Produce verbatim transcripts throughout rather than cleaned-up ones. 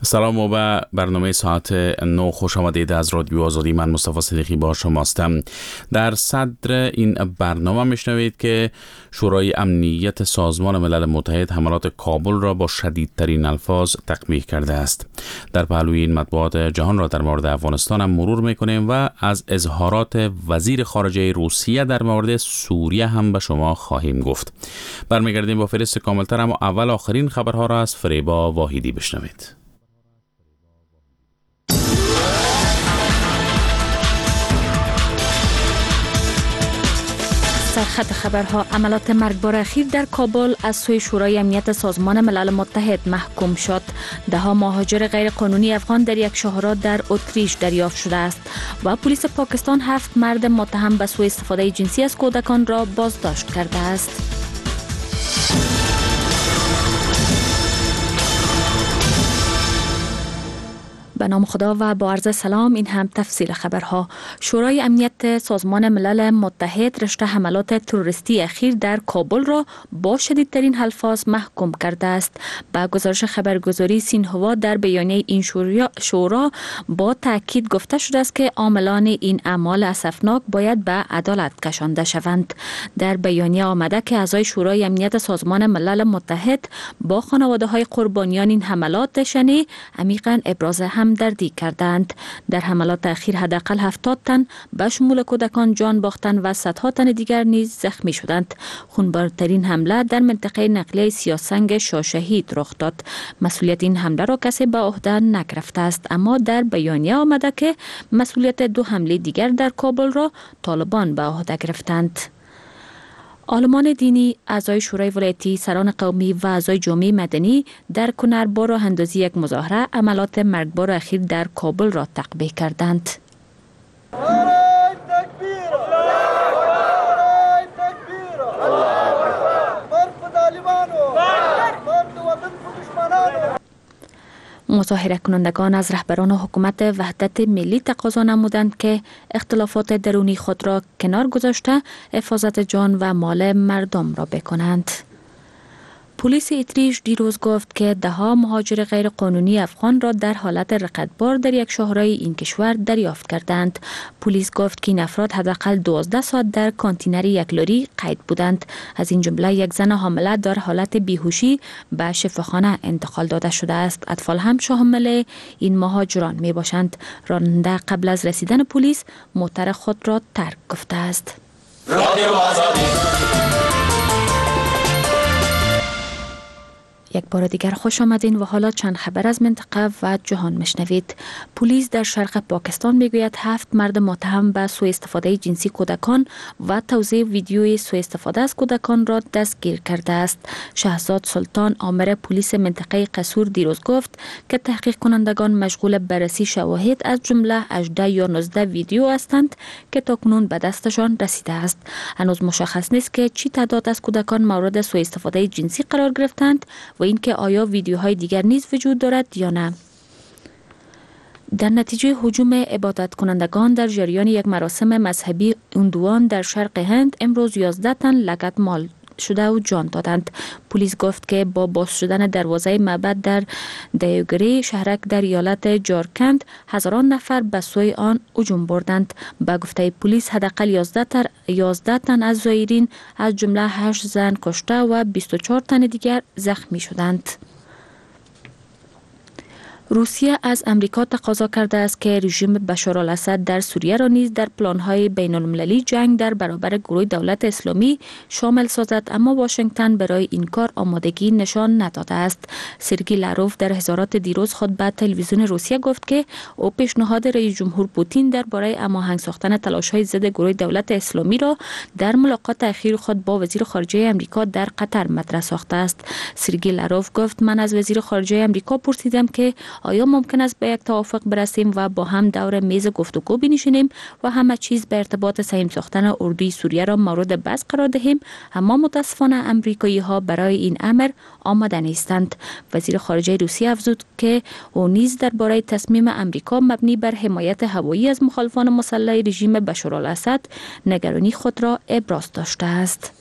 سلام و به برنامه ساعت نو خوش آمدید. از رادیو آزادی من مصطفی صدیقی با شماستم. در صدر این برنامه میشنوید که شورای امنیت سازمان ملل متحد حملات کابل را با شدیدترین الفاظ تقبیح کرده است. در پهلوی این مطبوعات جهان را در مورد افغانستان هم مرور میکنیم و از اظهارات وزیر خارجه روسیه در مورد سوریه هم به شما خواهیم گفت. برمیگردیم با فهرست کاملتر، اما اول آخرین خبرها را از فریبا واحدی بشنوید. سرخط خبرها: عملات مرگبار اخیر در کابل از سوی شورای امنیت سازمان ملل متحد محکوم شد. ده ها مهاجر غیرقانونی افغان در یک شاهراه در اتریش دریافت شده است و پلیس پاکستان هفت مرد متهم به سوء استفاده جنسی از کودکان را بازداشت کرده است. به نام خدا و با عرض سلام. این هم تفصیل خبرها. شورای امنیت سازمان ملل متحد رشته حملات تروریستی اخیر در کابل را با شدیدترین الفاظ محکوم کرده است. با گزارش خبرگزاری سینهوا در بیانیه این شورا با تاکید گفته شده است که عاملان این اعمال اسفناک باید به عدالت کشانده شوند. در بیانیه آمده که اعضای شورای امنیت سازمان ملل متحد با خانواده‌های قربانیان این حملات شنی عمیقاً ابراز هم دردی کردند. در حملات اخیر حداقل هفتاد تن به شمول کودکان جان باختند و صدها تن دیگر نیز زخمی شدند. خونبارترین حمله در منطقه نقلیه سیاسنگ شاهشهید رخ داد. مسئولیت این حمله را کسی به عهده نگرفته است، اما در بیانیه آمده که مسئولیت دو حمله دیگر در کابل را طالبان به عهده گرفتند. عالمان دینی، اعضای شورای ولایتی، سران قومی و اعضای جامعه مدنی در کنر با راه اندازی یک مظاهره عملات مرگبار اخیر در کابل را تقبیح کردند. مظاهره کنندگان از رهبران حکومت وحدت ملی تقاضا نمودند که اختلافات درونی خود را کنار گذاشته حفاظت جان و مال مردم را بکنند. پلیس اتریش دیروز گفت که ده ها مهاجر غیر قانونی افغان را در حالت رقتبار در یک شاهراه این کشور دریافت کردند. پلیس گفت که این افراد حداقل دوازده ساعت در کانتینر یک لاری قید بودند. از این جمله یک زن حامله در حالت بیهوشی به شفاخانه انتقال داده شده است. اطفال هم شامل این مهاجران می باشند. راننده قبل از رسیدن پلیس موتر خود را ترک گفته است. رادیو آزادی. یک بار دیگر خوش آمدین و حالا چند خبر از منطقه و جهان مشنوید. پلیس در شرق پاکستان میگوید هفت مرد متهم به سوء استفاده جنسی کودکان و توزیع ویدیوی سوء استفاده از کودکان را دستگیر کرده است. شهزاد سلطان، آمر پلیس منطقه قصور، دیروز گفت که تحقیق کنندگان مشغول بررسی شواهد از جمله هجده یا نوزده ویدیو هستند که تاکنون به دستشان رسیده است. هنوز مشخص نیست که چی تعداد از کودکان مورد سوء استفاده جنسی قرار گرفتند و اینکه آیا ویدیوهای دیگر نیز وجود دارد یا نه. در نتیجه هجوم عبادت کنندگان در جریان یک مراسم مذهبی اندوان در شرق هند امروز یازده تن لگد مال شده و جان دادند. پلیس گفت که با باز شدن دروازه معبد در دیوگری شهرک در ایالت جارکند هزاران نفر به سوی آن هجوم بردند. به گفته پلیس حداقل یازده تن از زائرین از جمله هشت زن کشته و بیست و چهار تن دیگر زخمی شدند. روسیه از امریکا تقاضا کرده است که رژیم بشارالاسد در سوریه را نیز در پلان‌های بین‌المللی جنگ در برابر گروه دولت اسلامی شامل سازد، اما واشنگتن برای این کار آمادگی نشان نداده است. سرگئی لاروف در اظهارات دیروز خود به تلویزیون روسیه گفت که او پیشنهاد رئیس جمهور پوتین درباره هماهنگ ساختن تلاش‌های ضد گروه دولت اسلامی را در ملاقات اخیر خود با وزیر خارجه آمریکا در قطر مطرح ساخته است. سرگئی لاروف گفت من از وزیر خارجه آمریکا پرسیدم که آیا ممکن است به یک توافق برسیم و با هم دور میز گفتگو بنشینیم و همه چیز به ارتباط سهم ساختن اردوی سوریه را مورد بحث قرار دهیم، اما متاسفانه امریکایی ها برای این امر آماده نیستند. وزیر خارجه روسیه افزود که او نیز درباره تصمیم امریکا مبنی بر حمایت هوایی از مخالفان مسلح رژیم بشارالاسد نگرانی خود را ابراز داشته است.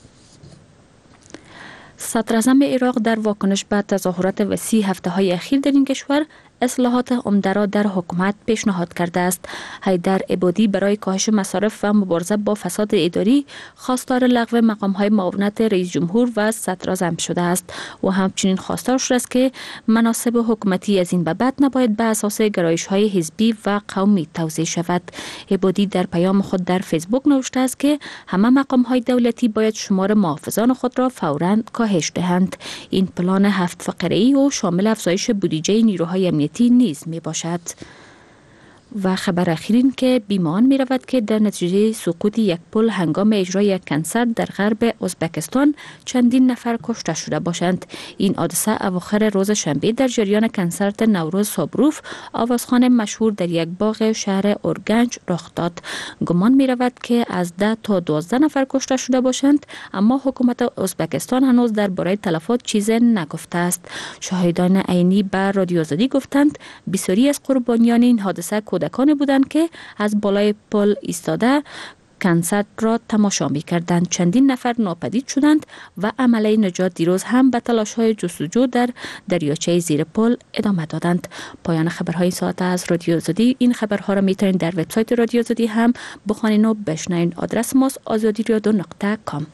صدراعظم عراق در واکنش به تظاهرات وسیع هفته های اخیر در این کشور اصلاحات عمده را در حکومت پیشنهاد کرده است. حیدر عبادی برای کاهش مصارف و مبارزه با فساد اداری خواستار لغو مقام‌های معاونت رئیس جمهور و صدراعظم شده است و همچنین خواستار شده است که مناصب حکومتی از این به بعد نباید به اساس گرایش‌های حزبی و قومی توزیع شود. عبادی در پیام خود در فیسبوک نوشته است که همه مقام‌های دولتی باید شمار محافظان خود را فوراً کاهش دهند. این پلان هفت فقره‌ای و شامل افزایش بودجه نیروهای امنیتی نیز می باشد. و خبر اخیرین که بیمان می رود که در نتیجه سقوط یک پل هنگام اجرای یک کنسرت در غرب ازبکستان چندین نفر کشته شده باشند. این حادثه اواخر روز شنبه در جریان کنسرت نوروز سابروف، آوازخوان مشهور در یک باغ شهر اورگنج رخ داد. گمان می رود که از ده تا دوازده نفر کشته شده باشند، اما حکومت ازبکستان هنوز درباره تلفات چیزی نگفته است. شاهدان عینی به رادیو آزادی گفتند بسیاری از قربانیان این حادثه کودکان بودند که از بالای پل ایستاده کنسرت را تماشا می کردند. چندین نفر ناپدید شدند و عمله نجات دیروز هم به تلاش‌های جستجو در دریاچه زیر پل ادامه دادند. پایان خبرهای ساعت از رادیو آزادی. این خبرها را میتونید در وبسایت رادیو آزادی هم بخوانید و بشنوید. آدرس ماست آزادی رادیو دات کام.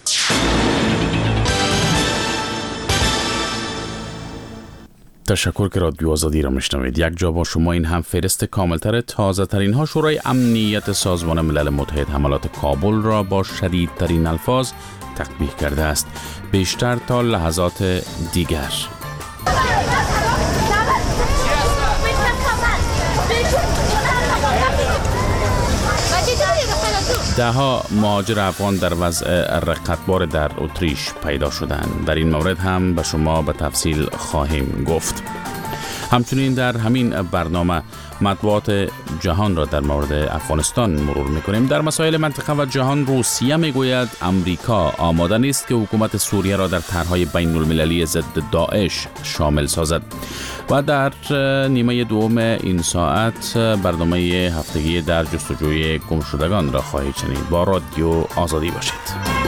تشکر که رادیو آزادی را میشنوید. یک جا با شما این هم فهرست کاملتر تازه ترین ها. شورای امنیت سازمان ملل متحد حملات کابل را با شدیدترین الفاظ تقبیح کرده است. بیشتر تا لحظات دیگر. ده ها مهاجر افغان در وضع رقتبار در اتریش پیدا شدند. در این مورد هم به شما به تفصیل خواهیم گفت. همچنین در همین برنامه مطبوعات جهان را در مورد افغانستان مرور میکنیم. در مسائل منطقه و جهان روسیه میگوید امریکا آماده نیست که حکومت سوریه را در طرح‌های بین المللی ضد داعش شامل سازد. و در نیمه دوم این ساعت برنامه هفتگی در جستجوی گمشدگان را خواهید شنید. با رادیو آزادی باشید.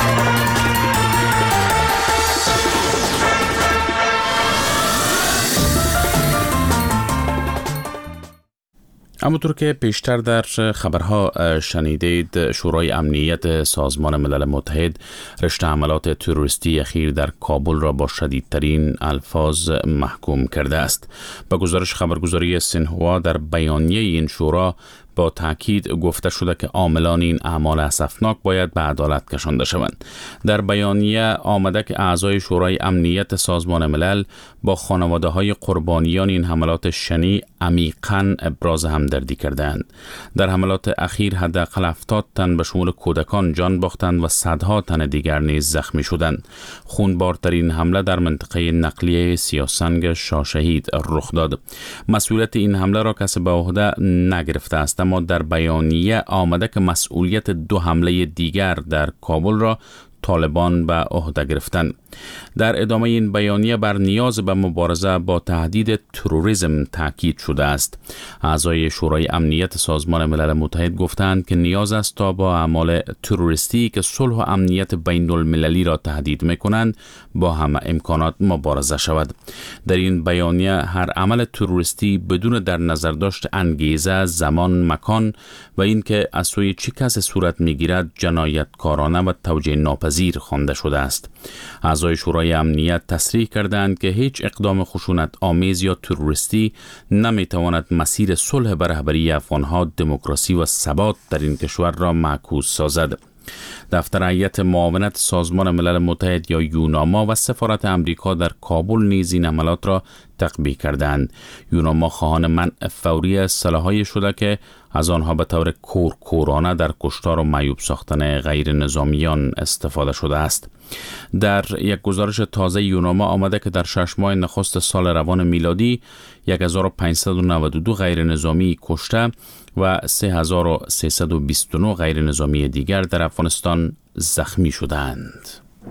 همونطور که پیشتر در خبرها شنیدید، شورای امنیت سازمان ملل متحد رشته حملات تروریستی اخیر در کابل را با شدیدترین الفاظ محکوم کرده است. با گزارش خبرگزاری سینهوا در بیانیه این شورا با تاکید گفته شده که عاملان این اعمال اسفناک باید به عدالت کشانده شوند. در بیانیه آمده که اعضای شورای امنیت سازمان ملل با خانواده‌های قربانیان این حملات شنیع عمیقاً ابراز همدردی کردند. در حملات اخیر حداقل هفتاد تن به شمول کودکان جان باختند و صدها تن دیگر نیز زخمی شدند. خونبارترین حمله در منطقه نقلیه سیاسنگ شاهشهید رخ داد. مسئولیت این حمله را کسی به عهده نگرفته است، اما در بیانیه آمده که مسئولیت دو حمله دیگر در کابل را طالبان به عهده گرفتند. در ادامه این بیانیه بر نیاز به مبارزه با تهدید تروریسم تاکید شده است. اعضای شورای امنیت سازمان ملل متحد گفتند که نیاز است تا با اعمال تروریستی که صلح و امنیت بین المللی را تهدید می‌کنند با همه امکانات مبارزه شود. در این بیانیه هر عمل تروریستی بدون در نظر داشت انگیزه، زمان، مکان و اینکه از سوی چه کسی صورت می‌گیرد جنایتکارانه و توجیه ناپذیر خوانده شده است. اعضای شورای امنیت تصریح کردند که هیچ اقدام خشونت آمیز یا تروریستی نمیتواند مسیر صلح به رهبری افغانها، دموکراسی و ثبات در این کشور را معکوس سازد. دفتر هیئت معاونت سازمان ملل متحد یا یوناما و سفارت امریکا در کابل نیز این عملات را تقبیح کردند. یوناما خواهان منع فوری سلاح‌های شده که از آنها به طور کورکورانه در کشتار و معیوب ساختن غیر نظامیان استفاده شده است. در یک گزارش تازه یوناما آمده که در شش ماه نخست سال روان میلادی هزار و پانصد و نود و دو غیر نظامی کشته و سه هزار و سیصد و بیست و نه غیر نظامی دیگر در افغانستان زخمی شدند.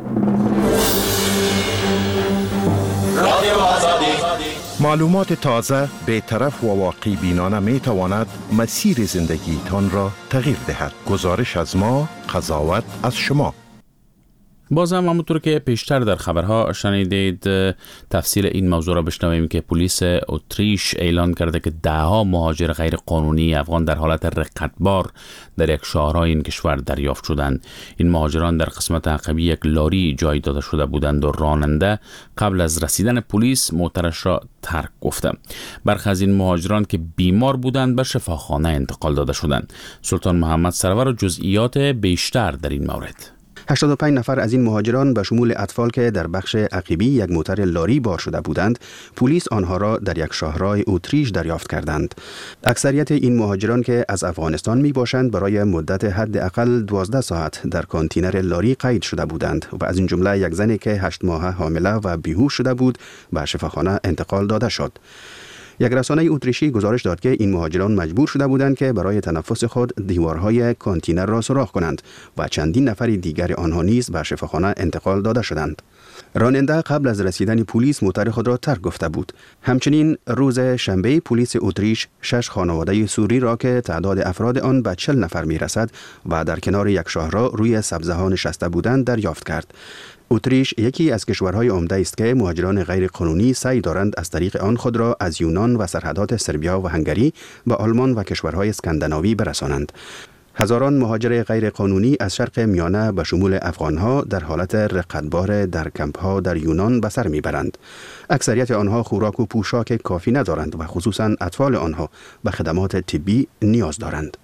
معلومات تازه، بی‌طرف و واقع بینانه می تواند مسیر زندگیتان را تغییر دهد. گزارش از ما، قضاوت از شما. بازم همونطور که پیشتر در خبرها شنیدید، تفصیل این موضوع را بشنویم که پلیس اتریش اعلان کرده که دهها مهاجر غیر قانونی افغان در حالت رقتبار در یک شهرهای این کشور دریافت شدند. این مهاجران در قسمت عقبی یک لاری جای داده شده بودند و راننده قبل از رسیدن پلیس موترش را ترک گفته. برخی از این مهاجران که بیمار بودند به شفاخانه انتقال داده شدند. سلطان محمد سرور و جزئیات بیشتر در این مورد. هشتاد و پنج نفر از این مهاجران به شمول اطفال که در بخش عقبی یک موتر لاری بار شده بودند، پلیس آنها را در یک شهرهای اتریش دریافت کردند. اکثریت این مهاجران که از افغانستان می باشند برای مدت حداقل دوازده ساعت در کانتینر لاری قید شده بودند و از این جمله یک زنی که هشت ماهه حامله و بیهوش شده بود به شفاخانه انتقال داده شد. یک رسانه اتریشی گزارش داد که این مهاجران مجبور شده بودند که برای تنفس خود دیوارهای کانتینر را سوراخ کنند و چندین نفر دیگر آنها نیز به شفاخانه انتقال داده شدند. راننده قبل از رسیدن پلیس موتر خود را ترک گفته بود. همچنین روز شنبه پلیس اتریش شش خانواده سوری را که تعداد افراد آن به چهل نفر می رسد و در کنار یک شاهرا روی سبزه ها نشسته بودند دریافت کرد. اتریش یکی از کشورهای عمده است که مهاجران غیر قانونی سعی دارند از طریق آن خود را از یونان و سرحدات سربیا و هنگری به آلمان و کشورهای اسکاندیناوی برسانند. هزاران مهاجر غیر قانونی از شرق میانه به شمول افغانها در حالت رقتبار در کمپ‌ها در یونان به سر میبرند. اکثریت آنها خوراک و پوشاک کافی ندارند و خصوصا اطفال آنها به خدمات طبی نیاز دارند.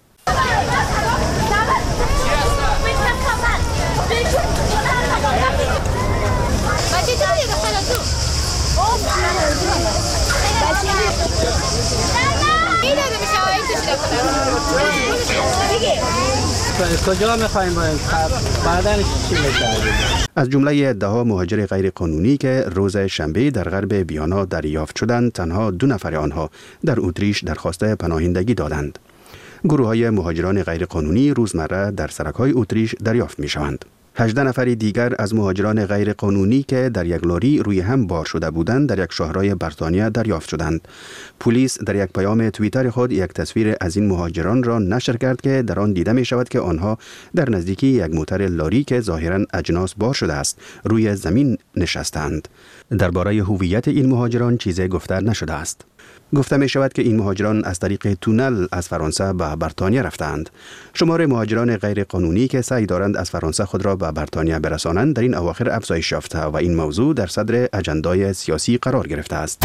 کجا می‌خوایم بریم؟ بعداً چی می‌کنیم؟ از جمله ده‌ها مهاجر غیر قانونی که روز شنبه در غرب ویانا دریافت شدند، تنها دو نفر آنها در اتریش درخواست پناهندگی دادند. گروه‌های مهاجران غیر قانونی روزمره در سرک‌های اتریش دریافت می‌شوند. هجده نفر دیگر از مهاجران غیر قانونی که در یک لاری روی هم بار شده بودند در یک شهرهای بریتانیا دریافت شدند. پلیس در یک پیام توییتر خود یک تصویر از این مهاجران را نشر کرد که در آن دیده می شود که آنها در نزدیکی یک موتر لاری که ظاهراً اجناس بار شده است روی زمین نشستند. درباره هویت این مهاجران چیزی گفته نشده است. گفته می شود که این مهاجران از طریق تونل از فرانسه به بریتانیا رفتند. شمار مهاجران غیر قانونی که سعی دارند از فرانسه خود را به بریتانیا برسانند در این اواخر افزایش یافته و این موضوع در صدر اجندای سیاسی قرار گرفته است.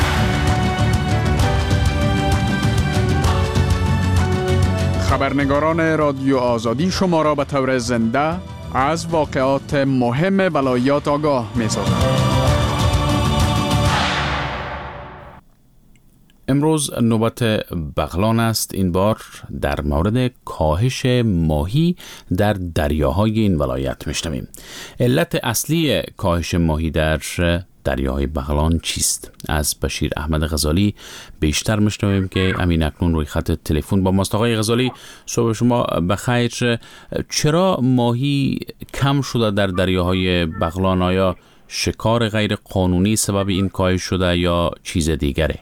خبرنگاران رادیو آزادی شما را به طور زنده از واقعات مهم ولایات آگاه می سازند. امروز نوبت بغلان است. این بار در مورد کاهش ماهی در دریاهای این ولایت میشنویم. علت اصلی کاهش ماهی در دریاهای بغلان چیست؟ از بشیر احمد غزالی بیشتر میشنویم که امین اکنون روی خط تلفن با ماست. آقای غزالی، صبح شما بخیر. چرا ماهی کم شده در دریاهای بغلان؟ آیا شکار غیر قانونی سبب این کاهش شده یا چیز دیگره؟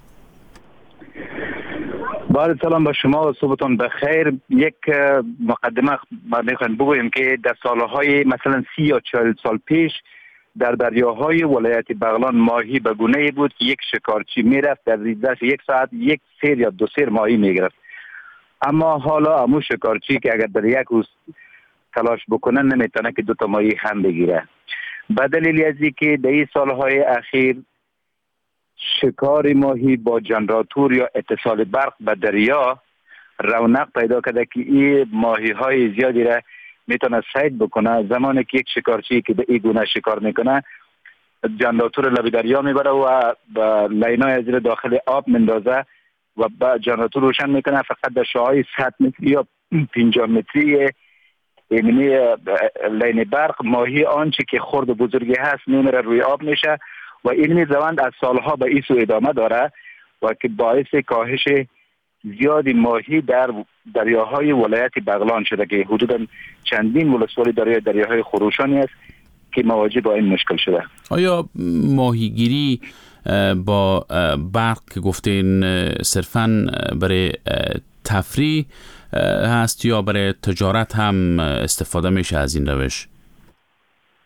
با سلام به شما و صبحتون بخیر. یک مقدمه میخوایم بگویم که در سالهای مثلا سی یا چهل سال پیش در دریاهای ولایت بغلان ماهی به گونه‌ای بود که یک شکارچی میرفت در ریزش یک ساعت یک سیر یا دو سیر ماهی میگرفت. اما حالا امو شکارچی که اگر در یک روز تلاش بکنه نمیتونه که دو تا ماهی هم بگیره. به دلیل از اینکه در این سالهای اخیر شکار ماهی با جنراتور یا اتصال برق به دریا رونق پیدا کرده که این ماهی های زیادی را میتونه صید بکنه. زمانی که یک شکارچی که به این گونه شکار میکنه جنراتور لب دریا میبره و به لینای زیر داخل آب مندازه و با جنراتور روشن میکنه. فقط در شعاع صد متری یا پنجاه متری یعنی لین برق ماهی آنچه که خرد و بزرگی هست میمیره روی آب میشه و این روند از سالها به این سو ادامه داره و که باعث کاهش زیادی ماهی در دریاهای ولایت بغلان شده که حدوداً چندین ولسوالی دریای دریاهای خروشانی است که مواجه با این مشکل شده. آیا ماهیگیری با برق که گفتین صرفاً برای تفریح هست یا برای تجارت هم استفاده میشه از این روش؟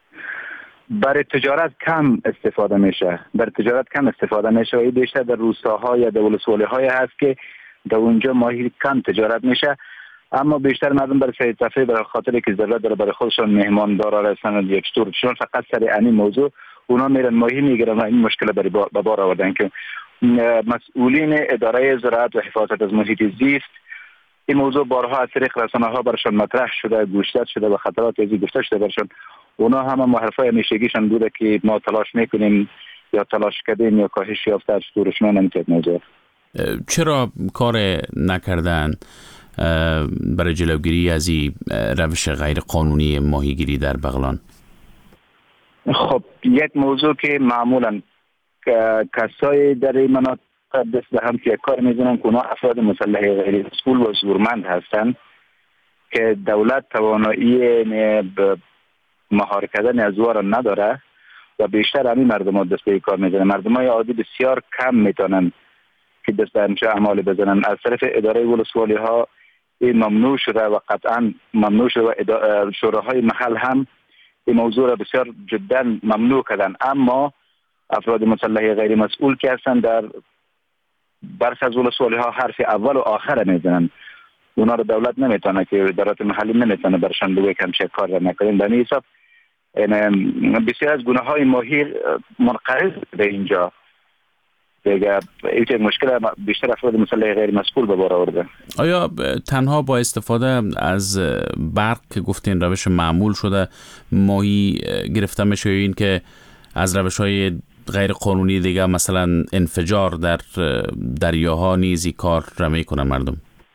برای تجارت کم استفاده میشه برای تجارت کم استفاده میشه و این بیشتر در روستاها یا در ولسوالی‌های هست که در اونجا ماهی کم تجارت میشه، اما بیشتر مردم برای سیر تفریح برای خاطر که ضرورت داره برای خودشون مهماندار هستن یا چطور چون فقط سر این موضوع اونا میرن ماهی میگیرن و این مشکل برای به بار آوردن که مسئولین اداره زراعت و حفاظت از محیط زیست این موضوع بارها از طریق رسانه‌ها برشان مطرح شده، گوشزد شده و خطرات ازی گفته شده برشان. اونا هم محرفای همیشگیشان بوده که ما تلاش میکنیم یا تلاش کردیم یا کاهش یافته از شورشمان نمیتونید موضوع. چرا کار نکردن برای جلوگیری از این روش غیر قانونی ماهیگیری در بغلان؟ خب یک موضوع که معمولا کسای در این مناطق دست به هم که کار میزنن که اونا افراد مسلح غیر مسئول و زورمند هستن که دولت توانایی مهار کردن از وارا نداره و بیشتر همین مردم ها دست به کار میزنن. مردم های عادی بسیار کم میتونن که دست به همچه اعمال بزنن. از طرف اداره ولسوالی ها این ممنوع شده و قطعا ممنوع شده و شوراهای محل هم این موضوع را بسیار جدا ممنوع کردن، اما افراد مسلح غیر مسئول که هستن در برخی از ولسوالی ها حرف اول و آخر میزنن. اونا رو دولت نمیتونه که ادارات محلی نمیتونه برشان بگه که همچه کار را نکنین. در این حساب بسیار از گناه های ماهی منقرض به اینجا دیگه این مشکل بیشتر افراد مسلح غیر مسئول به بار آورده. آیا تنها با استفاده از برق که گفتین روش معمول شده ماهی گرفته میشه، این که از روش های غیر قانونی دیگه مثلا انفجار در دریاها نیزی کار را میکنن مردم؟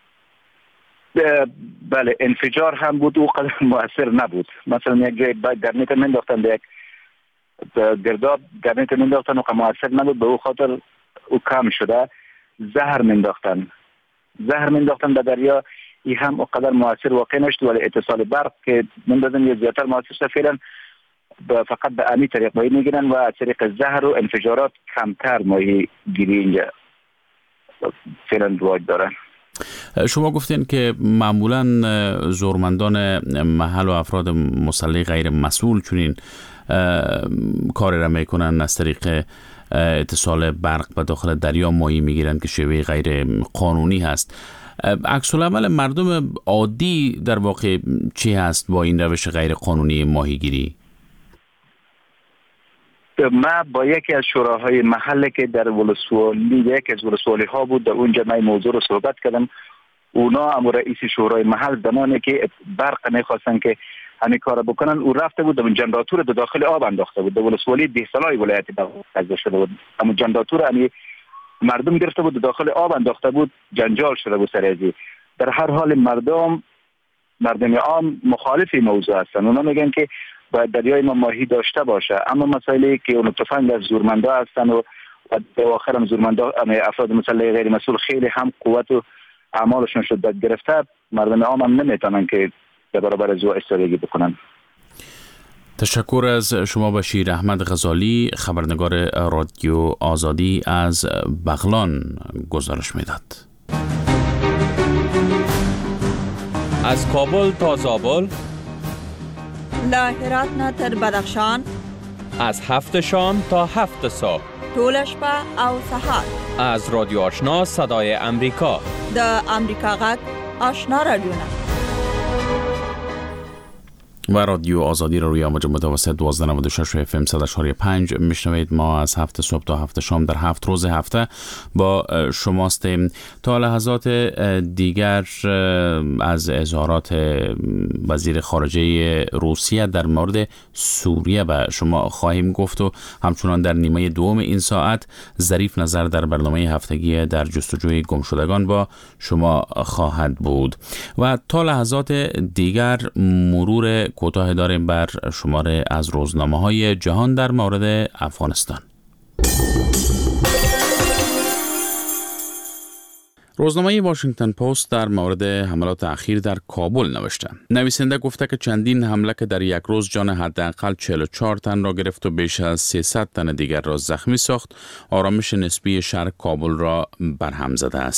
بله انفجار هم بود، او قدر مؤثر نبود. مثلا یک جای گرنیت منداختن به یک گرداب گرنیت منداختن و مؤثر نبود، به او خاطر او کم شده. زهر منداختن زهر منداختن به دریا، این هم او قدر مؤثر واقع نشد، ولی اتصال برق که مندازن یه زیادتر مؤثر شده. فعلا فقط به امی طریق ماهی میگیرن و از طریق زهر و انفجارات کمتر ماهی گیری اینجا فعلا رواج دارن. شما گفتین که معمولا زورمندان محل و افراد مسلح غیر مسئول چنین کار را میکنن، از طریق اتصال برق به داخل دریا ماهی میگیرن که شیوه غیر قانونی هست. عکس العمل مردم عادی در واقع چی هست با این روش غیر قانونی ماهیگیری؟ ما با یکی از شوراهای محله که در ولسوالی یکی از ولسوالی ها بود، در اونجا من موضوع رو صحبت کردم. اونا هم رئیس شورای محل زمانی که برق میخواستن که همین کار بکنن، او رفته بود اون جنراتور در داخل آب انداخته بود. در ولسوالی دهسالای ولایت بغلان شده بود، اما جنراتور همین مردم گرفته بود در داخل آب انداخته بود، جنجال شده بود سر ازی. در هر حال مردم مردم عام مخالف این موضوع هستن. اونا میگن که باید دریای ما ماهی داشته باشه، اما مسائلی که اون تفنگ از زورمندا هستن و در آخر هم زورمندا افراد مسلح غیر مسئول خیلی هم قوت و اعمالشون شدت گرفته، مردم عام هم نمیتونن که در برابر از او ایستادگی بکنن. تشکر از شما بشیر احمد غزالی، خبرنگار رادیو آزادی از بغلان گزارش میداد. از کابل تا زابل، له هرات نه تر بدخشان، از هفت شام تا هفت صبح، ټول شپه او سهار. از رادیو آشنا صدای امریکا، د امریکا غږ آشنا رادیو نه و رادیو آزادی را روی امواج متوسط دوازده و نود و شش اف ام صد و چهار و پنج میشنوید. ما از هفت صبح تا هفت شام در هفت روز هفته با شماستیم. تا لحظات دیگر از اظهارات وزیر خارجه روسیه در مورد سوریه به شما خواهیم گفت و همچنان در نیمه دوم این ساعت ظریف نظر در برنامه هفتگی در جستجوی گمشدگان با شما خواهد بود و تا لحظات دیگر مرور کوتاه داریم بر شماره از روزنامه‌های جهان در مورد افغانستان. روزنامه واشنگتن پست در مورد حملات اخیر در کابل نوشته. نویسنده گفته که چندین حمله که در یک روز جان حداقل چهل و چهار تن را گرفت و بیش از سیصد تن دیگر را زخمی ساخت، آرامش نسبی شهر کابل را برهم زده است.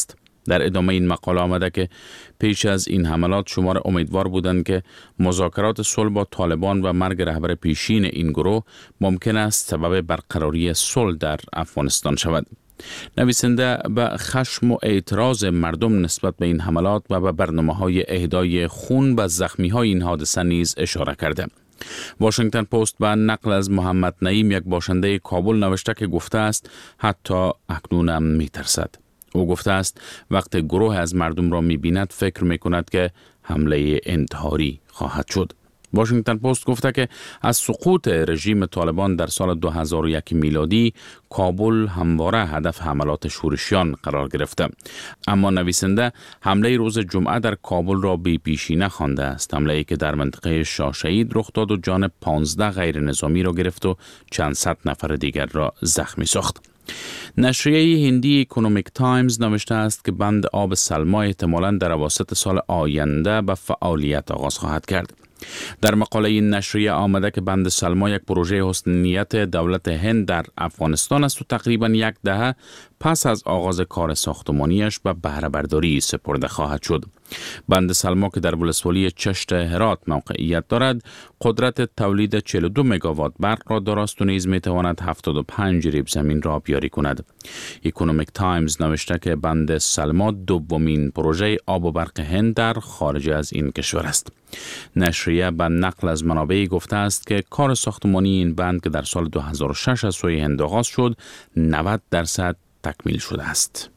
در ادامه این مقاله آمده که پیش از این حملات شمار امیدوار بودند که مذاکرات صلح با طالبان و مرگ رهبر پیشین این گروه ممکن است سبب برقراری صلح در افغانستان شود. نویسنده به خشم و اعتراض مردم نسبت به این حملات و به برنامه‌های اهدای خون به زخمی‌های این حادثه نیز اشاره کرده. واشنگتن پست به نقل از محمد نعیم، یک باشنده کابل، نوشته که گفته است حتی اکنون هم می‌ترسد. او گفته است وقتی گروه از مردم را می‌بیند فکر می‌کند که حمله انتحاری خواهد شد. واشنگتن پست گفته که از سقوط رژیم طالبان در سال دو هزار و یک میلادی کابل همواره هدف حملات شورشیان قرار گرفته. اما نویسنده حمله روز جمعه در کابل را بی پیشینه خوانده است. حمله‌ای که در منطقه شاه شهید رخ داد و جان پانزده غیر نظامی را گرفت و چند صد نفر دیگر را زخمی ساخت. نشریه هندی اکونومیک تایمز نوشته است که بند آب سلما احتمالاً در اواسط سال آینده به فعالیت آغاز خواهد کرد. در مقاله این نشریه آمده که بند سلما یک پروژه حسن نیت دولت هند در افغانستان است و تقریباً یک دهه پس از آغاز کار ساختمانیش به بهره برداری سپرده خواهد شد. بند سلما که در ولسوالی چشت هرات موقعیت دارد، قدرت تولید چهل و دو مگاوات برق را دارست و نیز میتواند هفتاد و پنج ریب زمین را آبیاری کند. اکونومیک تایمز نوشته که بند سلما دومین پروژه آب و برق هند در خارج از این کشور است. نشریه به نقل از منابعی گفته است که کار ساختمانی این بند که در سال دو هزار و شش از سوی هند آغاز شد، نود درصد تکمیل شده است.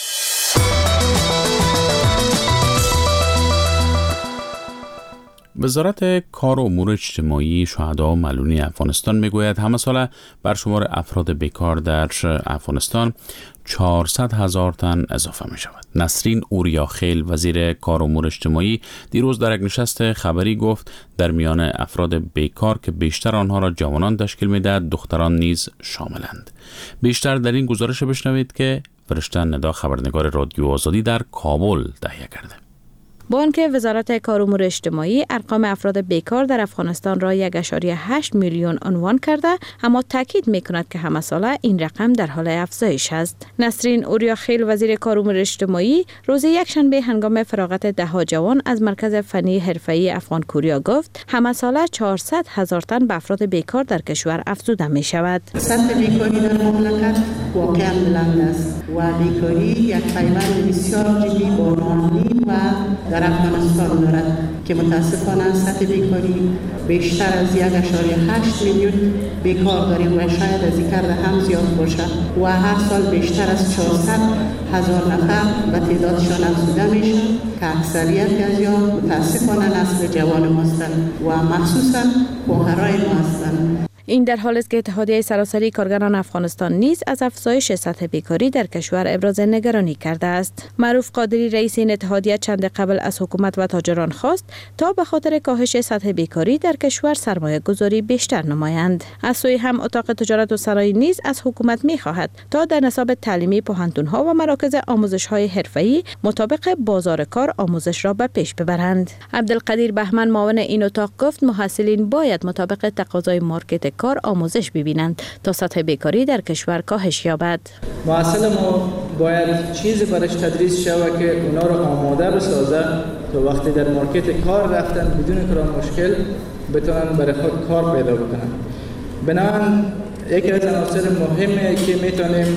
وزارت کار و امور اجتماعی شهدا و ملونی افغانستان میگوید همه ساله بر شمار افراد بیکار در افغانستان چهارصد هزار تن اضافه می شود. نسرین اوریاخیل وزیر کار و امور اجتماعی دیروز در یک نشست خبری گفت در میان افراد بیکار که بیشتر آنها را جوانان تشکیل میدهد، دختران نیز شاملند. بیشتر در این گزارش بشنوید که فرشته ندا خبرنگار رادیو آزادی در کابل تهیه کرده. با آنکه وزارت کار و امور اجتماعی ارقام افراد بیکار در افغانستان را یک و هشت میلیون عنوان کرده، اما تاکید میکند که همه ساله این رقم در حال افزایش است. نسرین اوریاخیل وزیر کار و امور اجتماعی روز یکشنبه هنگام فراغت ده جوان از مرکز فنی حرفه‌ای افغان کوریا گفت همه ساله چهارصد هزار تن به افراد بیکار در کشور افزوده می شود. سطح بیکاری در مملکت واقعا بلند است و بیکاری یک پیوند بسیار جدی با ناامنی و در افغانستان دارد که متاسفانه سطح بیکاری بیشتر از یک و هشت میلیون بیکار داریم و شاید از این کرده هم زیاد باشد و هر سال بیشتر از چهارصد هزار نفر به تعدادشان افزوده میشه که اکثریت از یا متاسفانه نسل جوان ما هستند و مخصوصا خواهرای ما هستند. این در حالی است که اتحادیه سراسری کارگران افغانستان نیز از افزایش سطح بیکاری در کشور ابراز نگرانی کرده است. معروف قادری رئیس این اتحادیه چند قبل از حکومت و تاجران خواست تا به خاطر کاهش سطح بیکاری در کشور سرمایه گذاری بیشتر نمایند. از سوی هم اتاق تجارت و صنایع نیز از حکومت می خواهد تا در نصاب تعلیمی پوهنتون‌ها و مراکز آموزش‌های حرفه‌ای مطابق بازار کار آموزش را به پیش ببرند. عبدالقدیر بهمن معاون این اتاق گفت محصلین باید مطابق تقاضای مارکت کار آموزش ببینند تا سطح بیکاری در کشور کاهش یابد. محصل ما باید چیزی برش تدریس شود که اونا رو آماده بسازه تا وقتی در مارکت کار رفتن بدون کار مشکل بتونن برای خود کار پیدا بکنن. بنابراین یکی از عناصر مهمه که میتونیم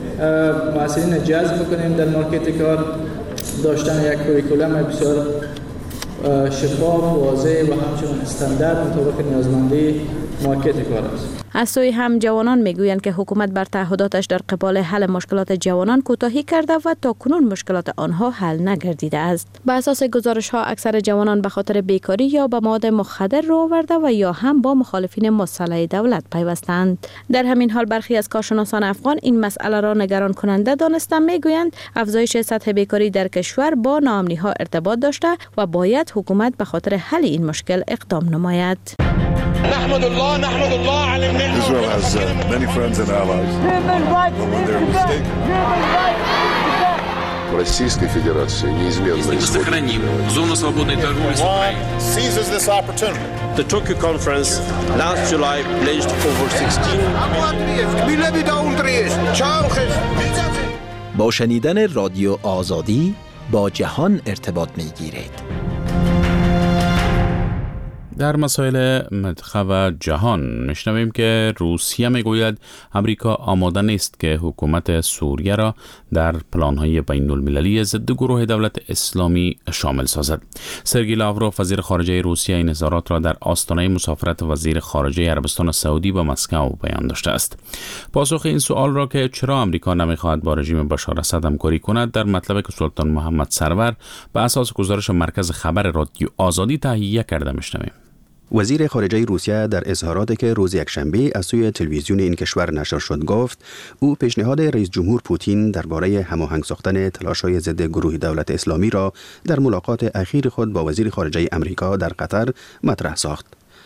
محصلین جذب بکنیم در مارکت کار داشتن یک کوریکولم بسیار شفاف، واضح و همچنین استاندارد مطابق نیازمندی مارکت کار است. از سوی هم جوانان میگویند که حکومت بر تعهداتش در قبال حل مشکلات جوانان کوتاهی کرده و تاکنون مشکلات آنها حل نگردیده است. به اساس گزارش ها اکثر جوانان به خاطر بیکاری یا به مواد مخدر رو آورده و یا هم با مخالفین مسلح دولت پیوستند. در همین حال برخی از کارشناسان افغان این مسئله را نگران کننده دانسته میگویند افزایش سطح بیکاری در کشور با ناامنی ها ارتباط داشته و باید حکومت به خاطر حل این مشکل اقدام نماید. نحمد الله نحمد الله على النعمة. Israel has uh, many friends and allies. But when they're mistaken. Российской Федерации неизменно сохраним зону свободной торговли с Украиной. Seizes this opportunity. The Tokyo conference last July pledged over sixteen با شنیدن رادیو آزادی با جهان ارتباط می گیرید. در مسائل منطقه و جهان میشنویم که روسیه میگوید امریکا آماده نیست که حکومت سوریه را در پلان‌های بین المللی ضد گروه دولت اسلامی شامل سازد. سرگئی لاوروف وزیر خارجه روسیه این اظهارات را در آستانه مسافرت وزیر خارجه عربستان سعودی به مسکو بیان داشته است. پاسخ این سوال را که چرا امریکا نمیخواهد با رژیم بشار اسد همکاری کند در مطلب که سلطان محمد سرور به اساس گزارش مرکز خبر رادیو آزادی تهیه کرده میشنویم. وزیر خارجه روسیه در اظهاراتی که روز یکشنبه از سوی تلویزیون این کشور نشر شد گفت او پیشنهاد رئیس جمهور پوتین درباره هماهنگ ساختن تلاش‌های ضد گروه دولت اسلامی را در ملاقات اخیر خود با وزیر خارجه امریکا در قطر مطرح ساخت.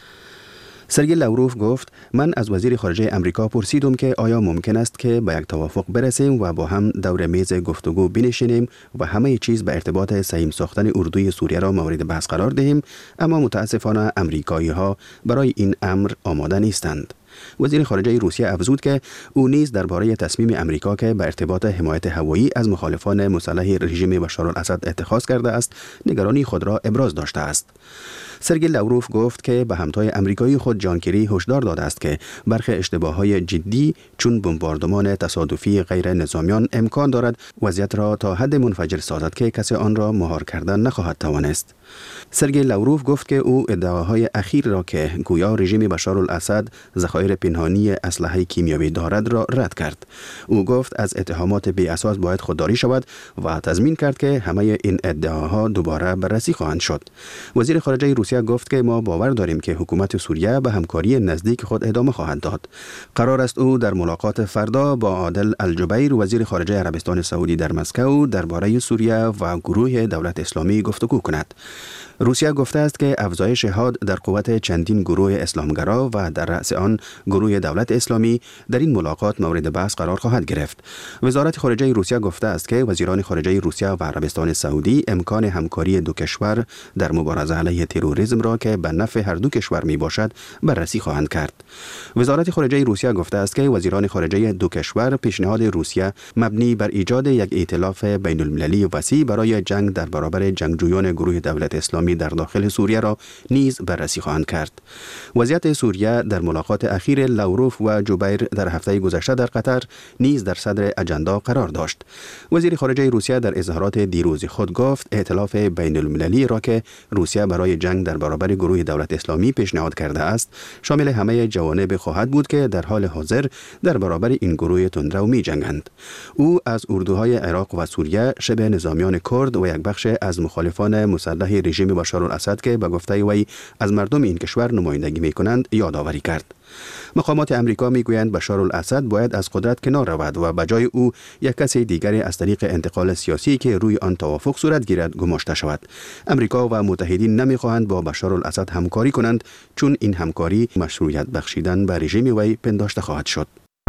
سرگئی لاوروف گفت من از وزیر خارجه امریکا پرسیدم که آیا ممکن است که به یک توافق برسیم و با هم دور میز گفتگو بنشینیم و همه چیز به ارتباط سهیم ساختن اردوی سوریه را مورد بحث قرار دهیم، اما متاسفانه امریکایی ها برای این امر آماده نیستند. وزیر خارجه روسیه افزود که او نیز درباره تصمیم امریکا که به ارتباط حمایت هوایی از مخالفان مسلح رژیم بشارالاسد اتخاذ کرده است، نگرانی خود را ابراز داشته است. سرگئی لاوروف گفت که به همتای امریکایی خود جان کری هشدار داده است که برخی اشتباه‌های جدی چون بمباردمان تصادفی غیر نظامیان امکان دارد وضعیت را تا حد منفجر سازد که کسی آن را مهار کردن نخواهد توانست. سرگئی لاوروف گفت که او ادعاهای اخیر را که گویا رژیم بشارالاسد ذخایر پنهانی اسلحه کیمیایی دارد را رد کرد. او گفت از اتهامات بی اساس باید خودداری شود و تضمین کرد که همه این ادعاها دوباره بررسی خواهند شد. وزیر خارجه روسیه گفت که ما باور داریم که حکومت سوریه به همکاری نزدیک خود ادامه خواهد داد. قرار است او در ملاقات فردا با عادل الجبیر وزیر خارجه عربستان سعودی در مسکو درباره سوریه و گروه دولت اسلامی گفتگو کند. روسیه گفته است که افزایش حاد در قوت چندین گروه اسلامگرا و در رأس آن گروه دولت اسلامی در این ملاقات مورد بحث قرار خواهد گرفت. وزارت خارجه روسیه گفته است که وزیران خارجه روسیه و عربستان سعودی امکان همکاری دو کشور در مبارزه علیه تروریسم را که به نفع هر دو کشور می باشد بررسی خواهند کرد. وزارت خارجه روسیه گفته است که وزیران خارجه دو کشور پیشنهاد روسیه مبنی بر ایجاد یک ائتلاف بین المللی وسیع برای جنگ در برابر جنگجویان گروه دولت اسلامی در داخل سوریه را نیز بررسی خواهند کرد. وضعیت سوریه در ملاقات اخیر لاوروف و جوبیر در هفته گذشته در قطر نیز در صدر اجندا قرار داشت. وزیر خارجه روسیه در اظهارات دیروز خود گفت ائتلاف بین المللی را که روسیه برای جنگ در برابر گروه دولت اسلامی پیشنهاد کرده است شامل همه جوانب خواهد بود که در حال حاضر در برابر این گروه تندرو می جنگند. او از اردوهای عراق و سوریه، شبه نظامیان کرد و یک بخش از مخالفان مسلح رژیم بشارالاسد که به گفته وی از مردم این کشور نمایندگی می کنند یادآوری کرد. مقامات امریکا میگویند بشارالاسد باید از قدرت کنار رود و به جای او یک کس دیگری از طریق انتقال سیاسی که روی آن توافق صورت گیرد گماشته شود. امریکا و متحدین نمیخواهند با بشارالاسد همکاری کنند چون این همکاری مشروعیت بخشیدن به رژیم وی پنداشته خواهد شد.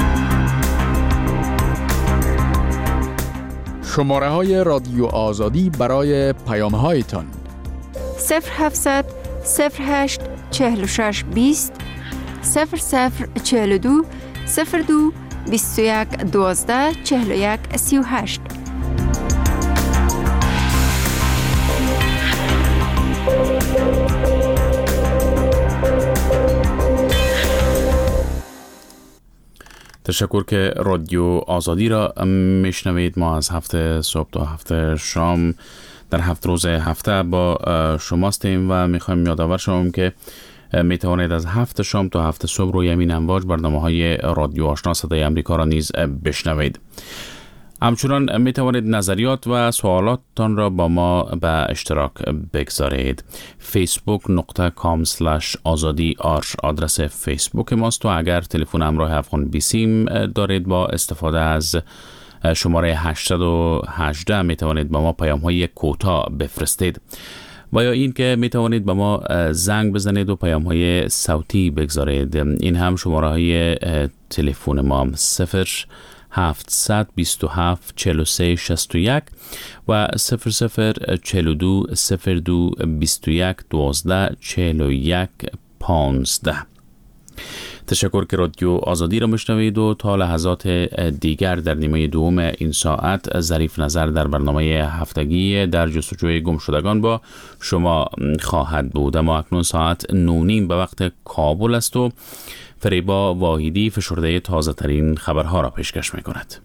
شماره های رادیو آزادی برای پیام هایتان صفر هفتصد صفر هشت چهل و شش بیست صفر صفر چهل و دو صفر دو بیست و یک دوازده چهل و یک سی و هشت. تشکر که رادیو آزادی را میشنوید. ما از هفته صبح تا هفته شام در هفت روز هفته با شماستیم و میخوایم یادآور شوم که می توانید از هفت شام تا هفت صبح روی همین امواج برنامه های رادیو آشنا صدای امریکا را نیز بشنوید. همچنان می توانید نظریات و سوالاتتان را با ما به اشتراک بگذارید. فیسبوک نقطه کام سلش آزادی آرش آدرس فیسبوک ماست و اگر تلفن همراه افغان بیسیم دارید با استفاده از شماره هشتصد و هجده می توانید با ما پیام های کوتاه بفرستید و یا این که می توانید با ما زنگ بزنید و پیام های صوتی بگذارید. این هم شماره های تلفن ما صفر هفتصد بیست و هفت چهل و سه شصت و یک و صفر صفر چهل و دو صفر دو بیست و یک دوازده چهل و یک پانزده. تشکر که رادیو آزادی را میشنوید و تا لحظات دیگر در نیمه دوم این ساعت ظریف نظر در برنامه هفتگی در جستجوی گمشدگان با شما خواهد بود. اما اکنون ساعت نو نیم به وقت کابل است و فریبا واحدی فشرده تازه ترین خبرها را پیشکش می کند.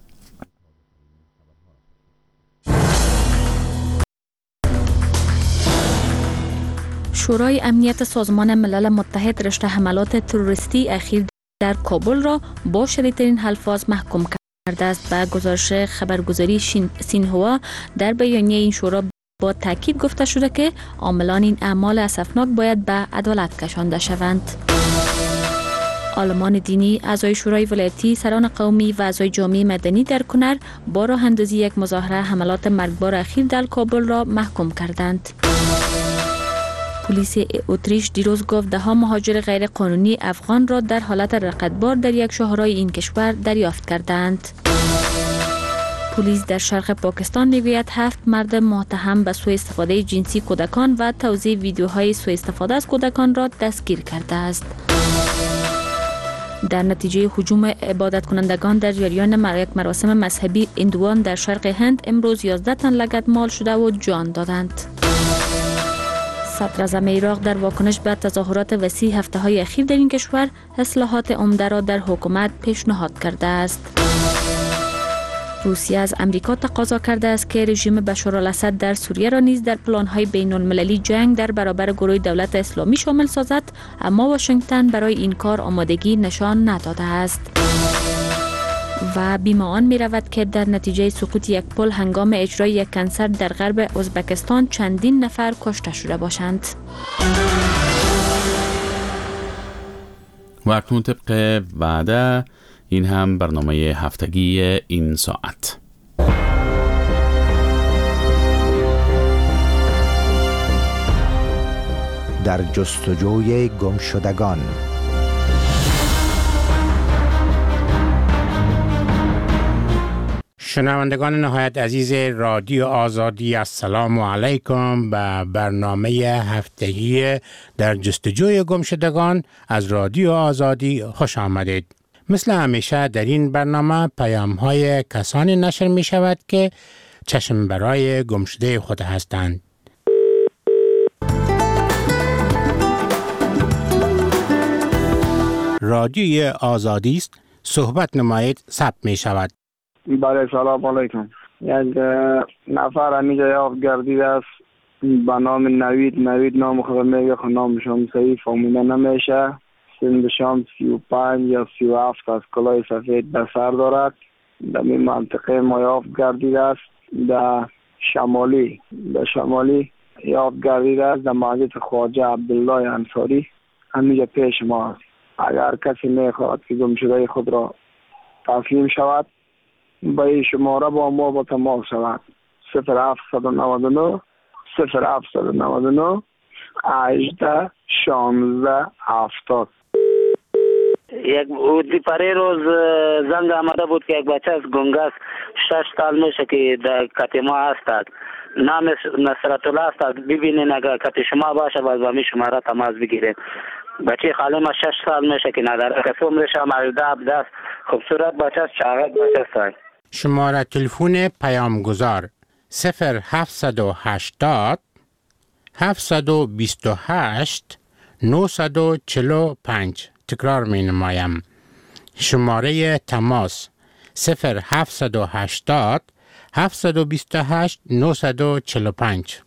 شورای امنیت سازمان ملل متحد رشته حملات تروریستی اخیر در کابل را با شدیدترین الفاظ محکوم کرده است. با گزارش خبرگزاری سینهوا در بیانیه این شورا با تاکید گفته شده که عاملان این اعمال اسفناک باید به عدالت کشانده شوند. عالمان دینی، اعضای شورای ولایتی، سران قومی و اعضای جامعه مدنی در کنر با راه اندازی یک مظاهره حملات مرگبار اخیر در کابل را محکوم کردند. پلیس اتریش دیروز گفت ده ها مهاجر غیر قانونی افغان را در حالت رقتبار در یک شاهرای این کشور دریافت کردند. پلیس در شرق پاکستان میگوید هفت مرد متهم به سوء استفاده جنسی کودکان و توزیع ویدیوهای سوء استفاده از کودکان را دستگیر کرده است. در نتیجه هجوم عبادت کنندگان در جریان یک مراسم مذهبی هندوان در شرق هند امروز یازده تن لگد مال شده و جان دادند. صدر اعظم عراق در واکنش به تظاهرات وسیع هفته های اخیر در این کشور اصلاحات عمده را در حکومت پیشنهاد کرده است. روسیه از امریکا تقاضا کرده است که رژیم بشارالاسد در سوریه را نیز در پلان‌های بین‌المللی جنگ در برابر گروه دولت اسلامی شامل سازد، اما واشنگتن برای این کار آمادگی نشان نداده است. و بیمه می رود که در نتیجه سقوط یک پل هنگام اجرای یک کنسرت در غرب ازبکستان چندین نفر کشته شده باشند. و اکنون طبق وعده این هم برنامه هفتگی این ساعت. در جستجوی گمشدگان. شنوندگان نهایت عزیز رادیو آزادی، السلام علیکم. به برنامه هفتگی در جستجوی گمشدگان از رادیو آزادی خوش آمدید. مثل همیشه در این برنامه پیام های کسانی نشر می شود که چشم برای گمشده خود هستند. رادیوی آزادی است، صحبت نمایید، ثبت می شود. بله، سلام علیکم. یک نفر همیجا یافت گردیده است به نام نوید. نوید نام خود میگه، خود نامش هم صحیح فهمیده نمیشه. سنش هم سی و پنج یا سی و هفت از کلاه سفید به سر دارد. در این منطقه ما یافت گردیده است. در شمالی در شمالی یافت گردیده است، در مسجد خواجه عبدالله انصاری همیجا پیش ما است. اگر کسی میخواهد که گمشده خود را تسلیم شود، با این شماره با ما با تماس شود. صفر هفت نه نه صفر هفت نه نه هجده شانزده هفتاد. یک اودی پره روز زنگ آمده بود که یک بچه از گنگس شش سال میشه که در کت ما هستد، نام نصرت الله است. ببینین اگر کت شما باشه باز با می شماره تماس بگیرین. بچه خاله ما شش سال میشه که نداره، کسی عمرش هم هجده است. خوبصورت بچه است، چاقت بچه است. شماره تلفن پیامگذار صفر هفتصد و هشتاد هفتصد و بیست و هشت نهصد و چهل و پنج. تکرار می نمایم. شماره تماس صفر هفتصد و هشتاد هفتصد و بیست و هشت نهصد و چهل و پنج.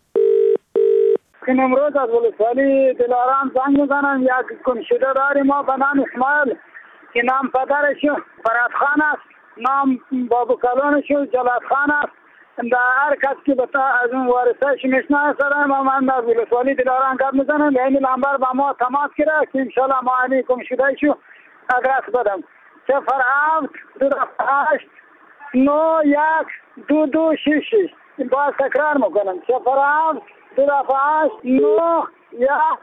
این امروز از ولسوالی دلارام زنگ میزنم. یک گمشده داریم ما به نام اسماعیل که نام پدرش فرات خان است، نام بابو کلانش جلات خان است. در هر کس که بتا از اون وارثش میشناسه سرم من از ولسوالی دلارام گپ میزنم. یعنی نمبر با ما تماس گیره که انشالله ما اینی گمشده شو ادرس بدم. صفر هفت دو هشت نو یک دو دو شش شش. باز تکرار میکنم. صفر هفت دو هشت نو یک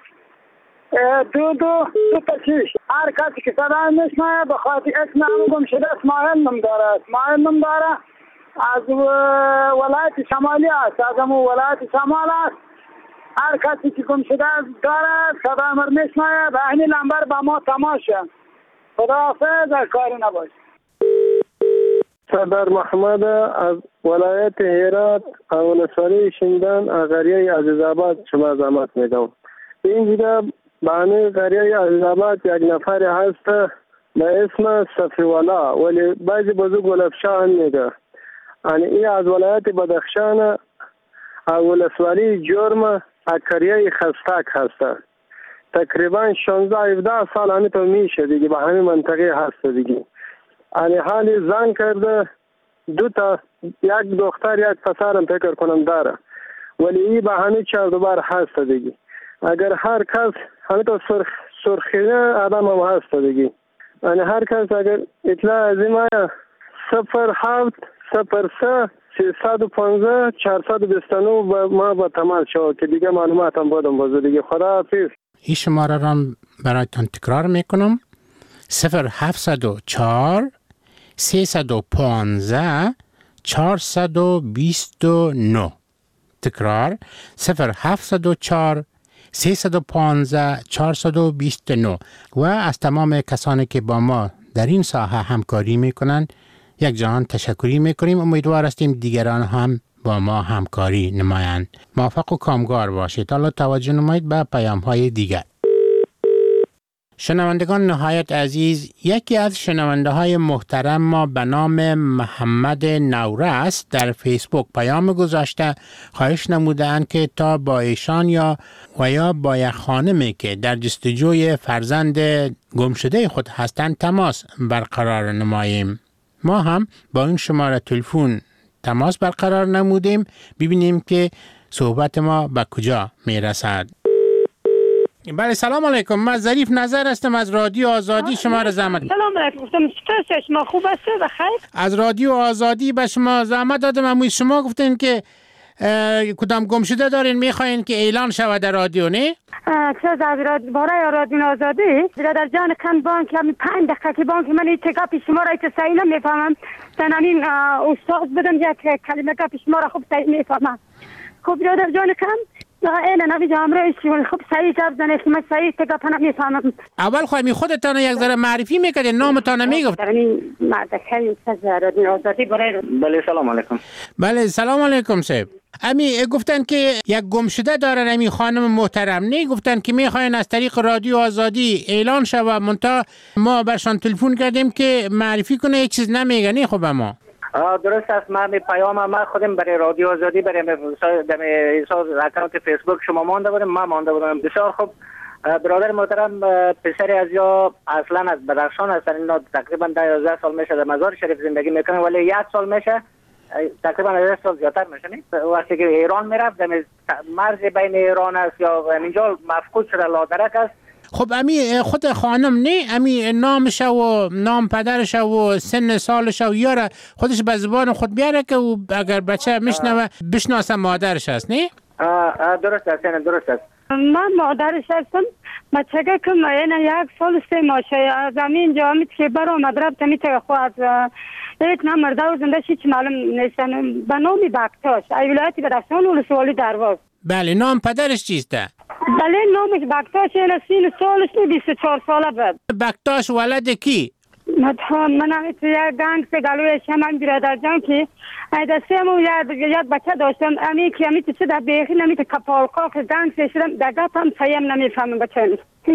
دو دو دو شش. هر کسی که صدا میشناسه به خاطر اسم گمشده اسماعیل نام داره. اسماعیل نام داره، از ولایت شمالی است، از همون ولایت شمال است. هر کسی که گمشده داره صدا مر میشناسه به این نمبر با ما تماس شه. خداحافظ، کاری نباشه. سردار محمد از ولایت هرات، ولسوالی شینگان، قریه عزیزآباد شما زحمت میدم. اینجا بانه قریه عزیزآباد یک نفر هست به اسم صفی‌الله، ولی بعضی بزرگ ولفشان میگه. یعنی این از ولایت بدخشان، ولسوالی جرم، قریه خستک هست. تقریبا شانزده هفده سال همین تو میشه دیگه، به همین منطقه هست دیگه. یعنی حالی زن کرده، دو تا، یک دختر یک پسرم فکر کنم داره، ولی این به همین چهار دوبار هست دیگه. اگر هر کس همین تو سرخ سرخینه آدم هم هست دیگه. یعنی هر کس اگر اطلاع از این مایه صفر هفت صفر سه سیصد و پانزده چهارصد و بیست و نه با ما با تماس شد که دیگه معلومات هم بودم بازو دیگه. خدا حافظ. این شماره را برایتان تکرار میکنم: صفر هفتصد و چهار سیصد و پانزده چهارصد و بیست و نه. تکرار: صفر هفتصد و چهار سیصد و پانزده چهارصد و بیست و نه. و از تمام کسانی که با ما در این ساحه همکاری میکنند یک جهان تشکری میکنیم. امیدوار هستیم دیگران هم با ما همکاری نمایند. موفق و کامگار باشید. حالا توجه نمایید به پیام های دیگر. شنوندگان نهایت عزیز، یکی از شنونده های محترم ما به نام محمد نورس در فیسبوک پیام گذاشته، خواهش نمودند که تا با ایشان یا و یا با یک خانمی که در جستجوی فرزند گمشده خود هستند تماس برقرار نماییم. ما هم با این شماره تلفن تماس برقرار نمودیم، ببینیم که صحبت ما به کجا میرسد. بله، سلام علیکم. من ظریف نظر هستم از رادیو آزادی. شما را زحمت سلام علیکم. گفتم شما خوب هسته بخیر؟ از رادیو آزادی به شما زحمت دادم. امروز شما گفتین که کدام گمشده دارین میخواین که اعلان شود در رادیو، نه؟ چه از رادیو برای رادیو آزادی برادر جان کن بانک همین پنج دقیقه که بانک من این گپ شما را که صحیح نمیفهمم. تنانین استاد بدم یک کلمه گپ شما را خوب صحیح میفهمم. خب برادر جان کن نه نبی جامره شون خوب صحیح جواب زنه که من صحیح تگپ نمیفهمم. اول خواهی خودتان یک ذره معرفی میکردین، نامتان میگفت. این مردکه از رادیو آزادی برای. بله سلام علیکم. بله سلام علیکم صاحب. امی گفتن که یک گمشده دارن امی خانم محترم، نه گفتن که میخواین از طریق رادیو آزادی اعلان شود، منتها ما برشان تلفن کردیم که معرفی کنه، یک چیز نمیگه. نه خب ما درست است. من می پیام ما خودم برای رادیو آزادی برای در حساب اکانت فیسبوک شما مانده بودم، ما مانده بودم. بسیار خوب. برادر محترم پسری از یا اصلا از بدخشان هستن، اینا تقریبا ده یازده سال میشه در مزار شریف زندگی میکنن، ولی یک سال میشه تقریبا از سال زیادتر میشه. وقتی که ایران میرفت در مرز بین ایران است یا اینجا مفقود شده لادرک است. خب امی خود خانم نه امی نامش و نام پدرش و سن سالش و یاره خودش به زبان خود بیاره که اگر بچه میشنوه بشناسه مادرش است، نه؟ درست است، درست است. من مادرش هستم. بچه که من یک سال سه ماشه از همین جامعه که برام مدرب تمیت خواهد یک نمرده و زنده چیچ معلوم نیستن. به نام بکتاش ای ولایتی بدخشان ولسوالی درواز. بله، نام پدرش چیسته؟ بله نامش بکتاش سین سالش بیست و چهار ساله بود. بکتاش ولد کی؟ من من یک گنگ سے گلوی شمن برادر جان که دستم یاد یاد بچه داشتم. امی که امی چه در بیخی نمیت کپالقا که گنگ سے شدم دگات هم سیم نمیفهمم بچه.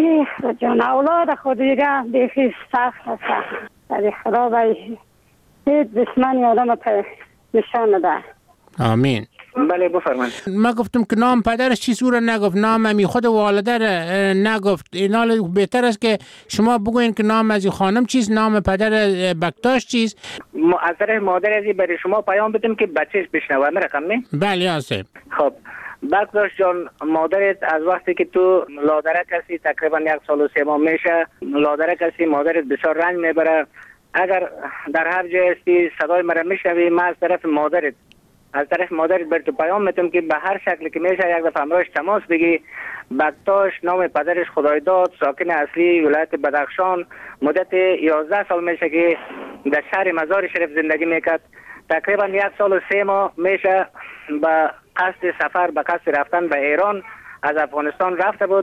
جان اولاد خود دیگه بیخی سخت سخت. در خدا بای هیچ دشمنی آدم تا نشان نده. آمین. بله بفرمایید. ما گفتم که نام پدرش چی سوره نگفت، نام امی خود والده نگفت. اینا بهتر است که شما بگوین که نام از خانم چیست، نام پدر بکتاش چیست. از طرف مادر ازی برای شما پیام بدیم که بچهش بشنوه رقم نه؟ بله آسیب. خب بکتاش جان، مادرت از وقتی که تو لادرک هستی تقریبا یک سال و سه ماه میشه لادرک هستی، مادرت بسیار رنج میبره. اگر در هر جای هستی صدای مرا میشنوی، ما از طرف مادرت از طرف مادرت بر تو پیام میتونم که به هر شکلی که میشه یک دفعه همراهش تماس بگی. بکتاش نام پدرش خدایداد، ساکن اصلی ولایت بدخشان، مدت یازده سال میشه که در شهر مزار شریف زندگی میکرد. تقریبا یک سال و سه ماه میشه به قصد سفر به قصد رفتن به ایران از افغانستان رفته بود.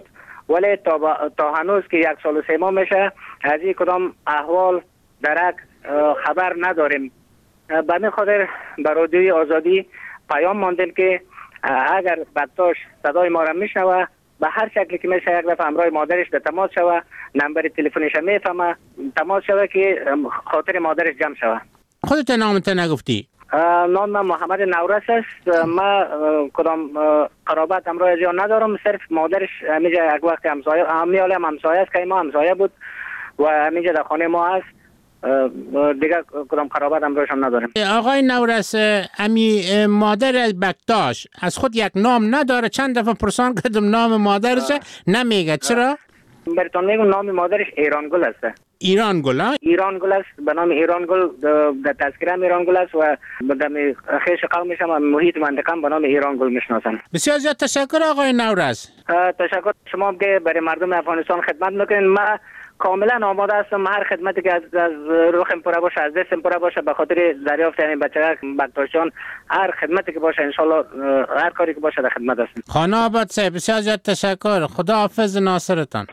ولی تا, با... تا هنوز که یک سال و سه ماه میشه از این کدام احوال درک خبر نداریم. به همین خاطر به رادیوی آزادی پیام ماندیم که اگر بکتاش صدای ما را میشنوه به هر شکلی که میشه یک دفعه همراه مادرش در تماس شوه، نمبر تلفنش میفهمه، تماس شوه که خاطر مادرش جمع شوه. خودت نامت نگفتی؟ نام من محمد نورس است. ما کدام قرابت همراه از ندارم، صرف مادرش همیجا یک وقت همسایه همیاله هم همسایه است که ما همسایه بود و همیجا در خانه ما است. دیگه کدام قرابت همراهش هم نداریم. آقای نورس، امی مادر بکتاش از خود یک نام نداره؟ چند دفعه پرسان کردم نام مادرش نمیگه، چرا؟ براتون میگم نام مادرش ایرانگل است. ایرانگل ها؟ ایرانگل است، به نام ایرانگل در تذکره ایرانگل است و در خیش قومش هم محیط منطقه به نام ایرانگل میشناسن. بسیار زیاد تشکر آقای نورس. تشکر شما که برای مردم افغانستان خدمت میکنین. ما کاملا آماده هستم هر خدمتی که از از روخم پره باشه، از دستم پره باشه، به خاطر دریافت این بچه‌ها بکتاشان هر خدمتی که باشه ان شاءالله هر کاری که باشه در خدمت هستم. خانه آباد صاحب بسیار زیاد تشکر. خدا حافظ ناصرتان.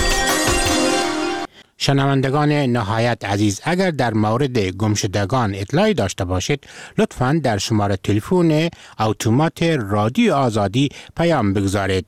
شنوندگان نهایت عزیز، اگر در مورد گمشدگان اطلاعی داشته باشید لطفاً در شماره تلفن اتومات رادیو آزادی پیام بگذارید.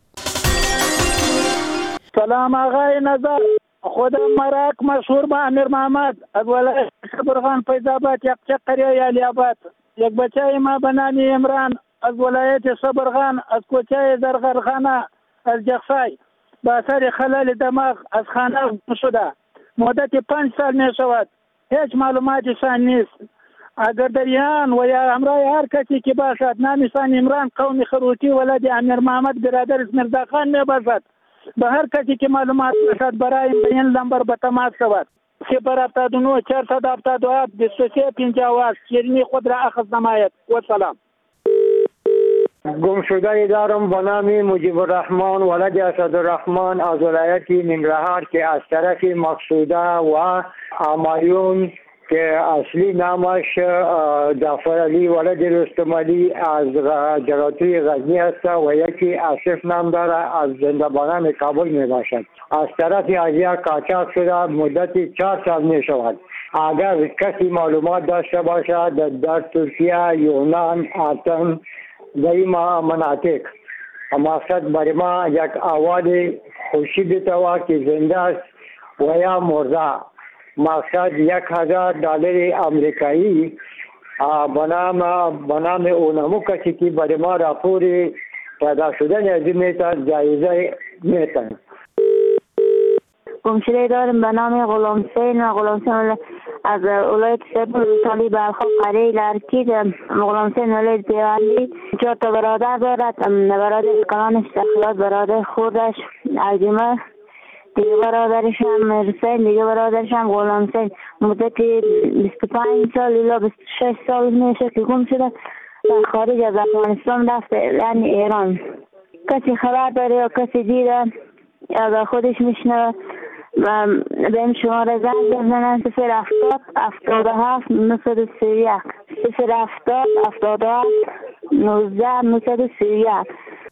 سلام آقای نظر، خودم مراک مشهور به امیر محمد از ولایت شبرغان فیض‌آباد یک قریه علی آباد. یک بچه ما به نام عمران از ولایت شبرغان از کوچه زرغرخانه از جخصای با اثر خلل دماغ از خانه گم شده. مدت پنج سال می شود، هیچ معلوماتشان نیست. اگر در ایران و یا همراه هر کسی که باشد نامشان عمران قومی خروتی ولد امیر محمد برادر مرزا خان می باشد، به هر کسی که معلومات باشد برای این نمبر به تماس شود. صفر هفتاد و نه چهارصد هفتاد و هفت بیست و سه پنجاه و هشت. شیرینی خود را اخذ نماید. و سلام. گم شده دارم به نام مجیب الرحمن ولد اسدالرحمن از ولایت ننگرهار که از طرف مقصوده و همایون که اصلی نامش جعفر علی ولد رستم علی از جراتوی غزنی است و یکی آصف نام داره از زندانبانان کابل می باشد. از طرف ازیا قاچاق شده مدت چهار سال می شود. اگر کسی معلومات داشته باشد در, در ترکیه، یونان، آتن در این مناطق مقصد برای ما یک آواز خوشی بتوا که زنده است و یا مرده، مقصد یک هزار دلار امریکایی بنام بنام اونمو کسی که برای ما راپور پیدا شدن از این میتن جایزه میتن. گمشده دارم به نام غلام حسین و غلام حسین از ولایت سپر روسالی برخواب قریه لرکی. غلام حسین ولایت دیوالی چهار تا برادر دارد، برادر کلانش تخیلات، برادر خوردش عجیمه، دیگه برادرش هم حسین، دیگه برادرش هم غلام حسین. مدت بیست و پنج سال الا بیست و شش سال میشه که گم شده در خارج از افغانستان رفته، یعنی ایران. کسی خبر داره یا کسی دیده یا به خودش میشنه و به این شماره زنگ بزنن صفر هفتاد هفتاد و هفت نهصد و سی و یک صفر هفتاد هفتاد و هفت نوزده نهصد و سی و یک.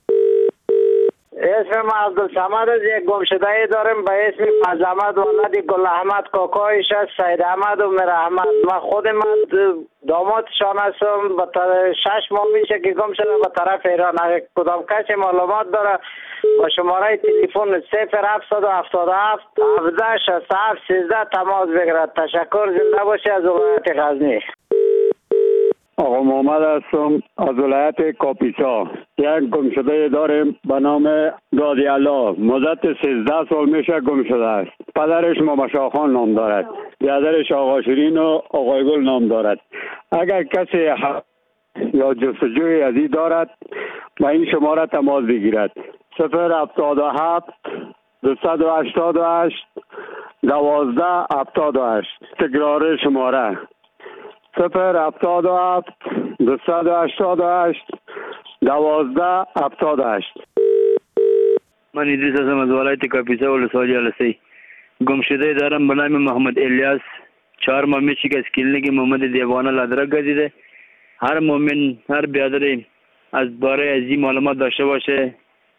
اسم عبدالصمد از یک گمشده دارم به اسم فضل احمد ولد گل احمد، کاکایش است سید احمد و میر احمد. من خود من دامادشان هستم. به شش ماه میشه که گم شده به طرف ایران. اگر کدام کسی معلومات داره با شماره تلفن صفر هفتصد و هفتاد و هفت هفده شصت و هفت سیزده تماس بگیرد. تشکر، زنده باشی. از ولایت غزنی آقا محمد هستم از ولایت کاپیسا. یک گمشده داریم به نام دادی الله، مدت سیزده سال میشه گم شده است. پدرش مامشا خان نام دارد، برادرش آقا شیرین و آقای گل نام دارد. اگر کسی ح... یا جستجوی ازی دارد با این شماره تماس بگیرد. صفر هفتاد و هفت دویست و هشتاد و هشت دوازده هفتاد و هشت. تکرار شماره صفر هفتاد و هفت دویست و هشتاد و هشت دوازده هفتاد و هشت. من ادریس هستم از ولایت کاپیسا ولسوالی السی. گمشده دارم به نام محمد الیاس. چهار ماه میشه که از کلینیک محمد دیوانه لادرک گزیده. هر مومن هر برادر از باره از این معلومات داشته باشه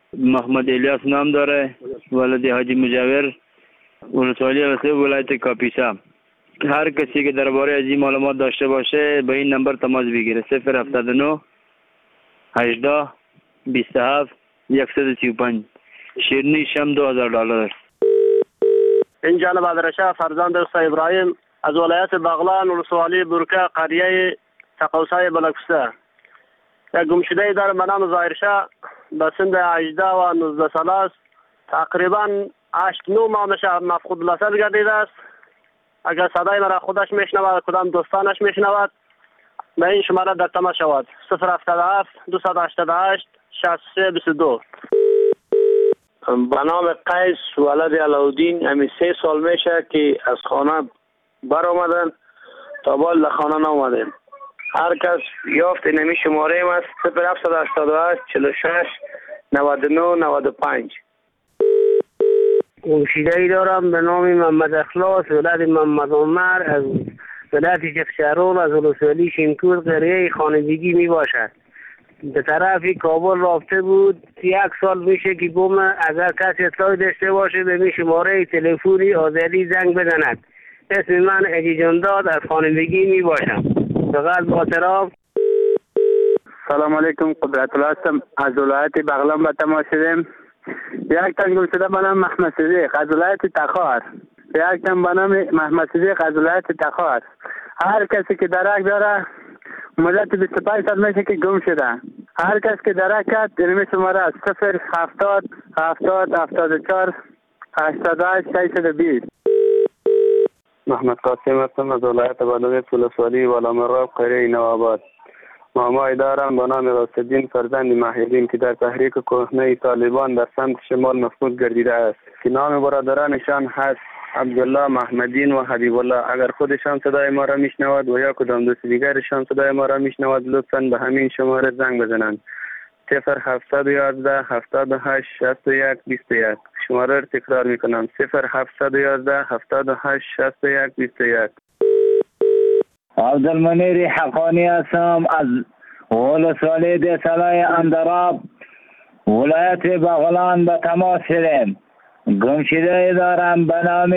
محمد الیاس نام داره، ولد حاجی مجاور، ولسوالی السه ولایت کاپیسا. هر کسی که درباره از این معلومات داشته باشه به این نمبر تماس بگیره: صفر هفتاد و نه هجده بیست و هفت صد و سی و پنج. شیرینی شم دو هزار دلار. این جانب عبدالرشا فرزند استاد ابراهیم از ولایت بغلان ولسوالی برکه قریه تقوسای بلکسته. یک گمشده دارم به نام ظاهرشاه به سن هجده و نوزده ساله است. تقریبا هشت نو ماه میشه مفقود الوصل گردیده است. اگر صدای مرا خودش میشنود کدام دوستانش میشنود به این شماره در تماس شود: صفر هفتاد و هفت دویست و هشتاد و هشت شصت و سه بیست و دو. به نام قیس ولد علاودین. همی سه سال میشه که از خانه بر آمدن تا بال خانه نامدن. هر کس یافت نمی شماره ایم است: صفر هفتصد و هشتاد و هشت چهل و شش نود و نه نود و پنج. گمشده ای دارم به نام محمد اخلاص ولد محمد عمر از ولایت جفشارول از ولسوالی شینکور قریه خانگی می باشد. به طرف کابل رافته بود. یک سال میشه که گم. اگر کسی اطلاعی داشته باشه به می شماره تلفنی آزادی زنگ بزند. اسم من اجی جانداد از خانگی می باشم. فقط با اعتراف. سلام علیکم، قدرت الله هستم از ولایت بغلان به تماس شدیم. یک تن گمشده به نام محمد صدیق از ولایت تخار. یک تن به نام محمد صدیق از ولایت تخار. هر کسی که درک داره مدت بیست و پنج سال میشه که گم شده. هر کس که درک کرد اینمی شماره است: صفر هفتاد هفتاد هفتاد و چهار هشتاد و هشت ششصد و بیست. محمد قاسم هستم از ولایت بادغیس ولسوالی والامراب قریه نوآباد. مامایی دارم به نام راسدین فرزند محیدین که در تحریک کهنه طالبان در سمت شمال مفقود گردیده است که نام برادرانشان هست عبدالله، محمدین و حبیب الله. اگر خودشان صدای ما را میشنود و یا کدام دوست دیگرشان صدای ما را میشنود لطفاً به همین شماره زنگ بزنند: صفر هفتصد و یازده هفتاد و هشت شصت و یک بیست و یک. شماره را تکرار میکنم: صفر هفتصد و یازده هفتاد و هشت شصت و یک بیست و یک. عبدالمنیر حقانی هستم از ولسوالی دیسلای اندراب ولایت بغلان به تماس شدیم. گمشده دارم به نام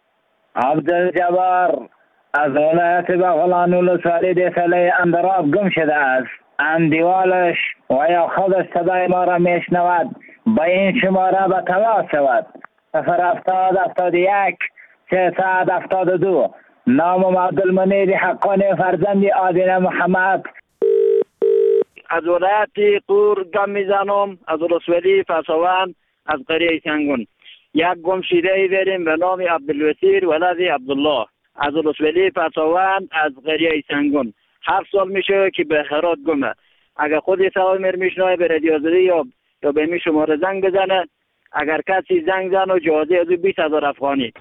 عبدالجبار از ولایت بغلان ولسوالی دیسلای اندراب گم شده است. اندیوالش و یا خودش صدای ما را میشنود به این شماره به تماس شود: صفر هفتاد هفتاد و یک سیصد هفتاد و دو. نامم عبدالمنیر حقانی فرزند آدینه محمد. از ولایت قور گم میزنم از ولسوالی فسوان از قریه سنگون. یک گمشده ای داریم به نام عبدالوسیر ولد عبدالله از ولسوالی فسوان از قریه سنگون. هفت سال میشه که به هرات گمه. اگر خودی صدای مر میشنوه به رادیو آزادی یا یا به می شماره زنگ بزنه. اگر کسی زنگ زنه و جوازه از بیست هزار افغانی.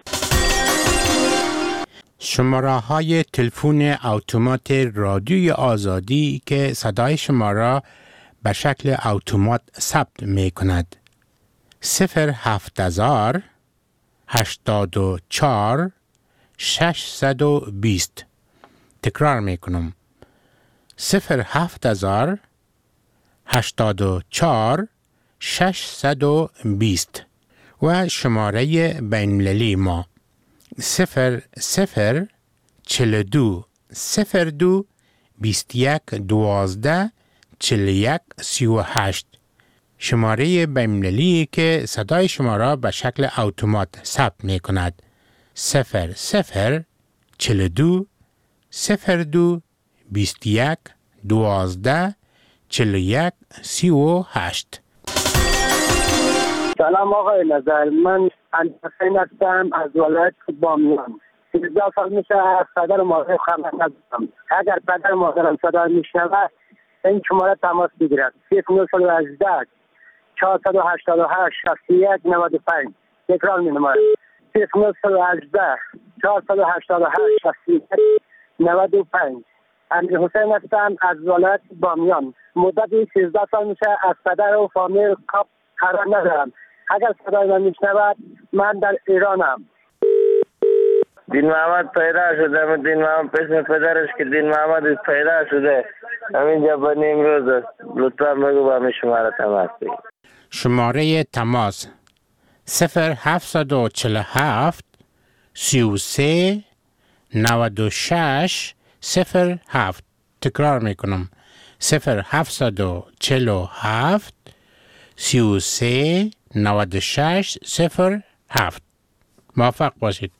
شماره های تلفن اتومات رادیوی آزادی که صدای شما را به شکل اتومات ثبت می کند: صفر هفت هزار هشتاد و چهار ششصد و بیست. تکرار می کنم: صفر هفت هزار هشتاد و چهار ششصد و بیست. و شماره بین‌المللی ما: صفر صفر چل دو صفر دو بیست یک دوازده چل یک سی و هشت. شماره بین‌المللی که صدای شما را به شکل اتومات ثبت می کند: صفر صفر چل دو صفر دو بیست یک دوازده چل یک سی و هشت. سلام آقای نظر، من انتفین هستم از ولایت بامیان. سیزده سال میشه از پدر و مادر خبر ندارم. اگر پدر و مادرم صدا میشنود این شماره تماس بگیرد: صفر نهصد و هجده چهارصد و هشتاد و هشت شصت و یک نود و پنج. تکرار مینمایم: صفر نهصد و هجده چهارصد و هشتاد و هشت شصت و یک نود و پنج. امیر حسین هستم از ولایت بامیان. مدت سیزده سال میشه از پدر و فامیل کاپ قرار ندارم. اگر صدای من میشنود من در ایرانم. دین محمد پیدا شده. دین محمد پسر پدرش که دین محمد پیدا شده همینجا بنی امروز است. لطفا بگو با همین شماره تماس بگیر. شماره تماس صفر هفتصد و چهل و هفت سی و سه نود و شش صفر هفت. تکرار میکنم صفر هفتصد و چهل و هفت سی و سه نود و شش صفر هفت. موفق باشید.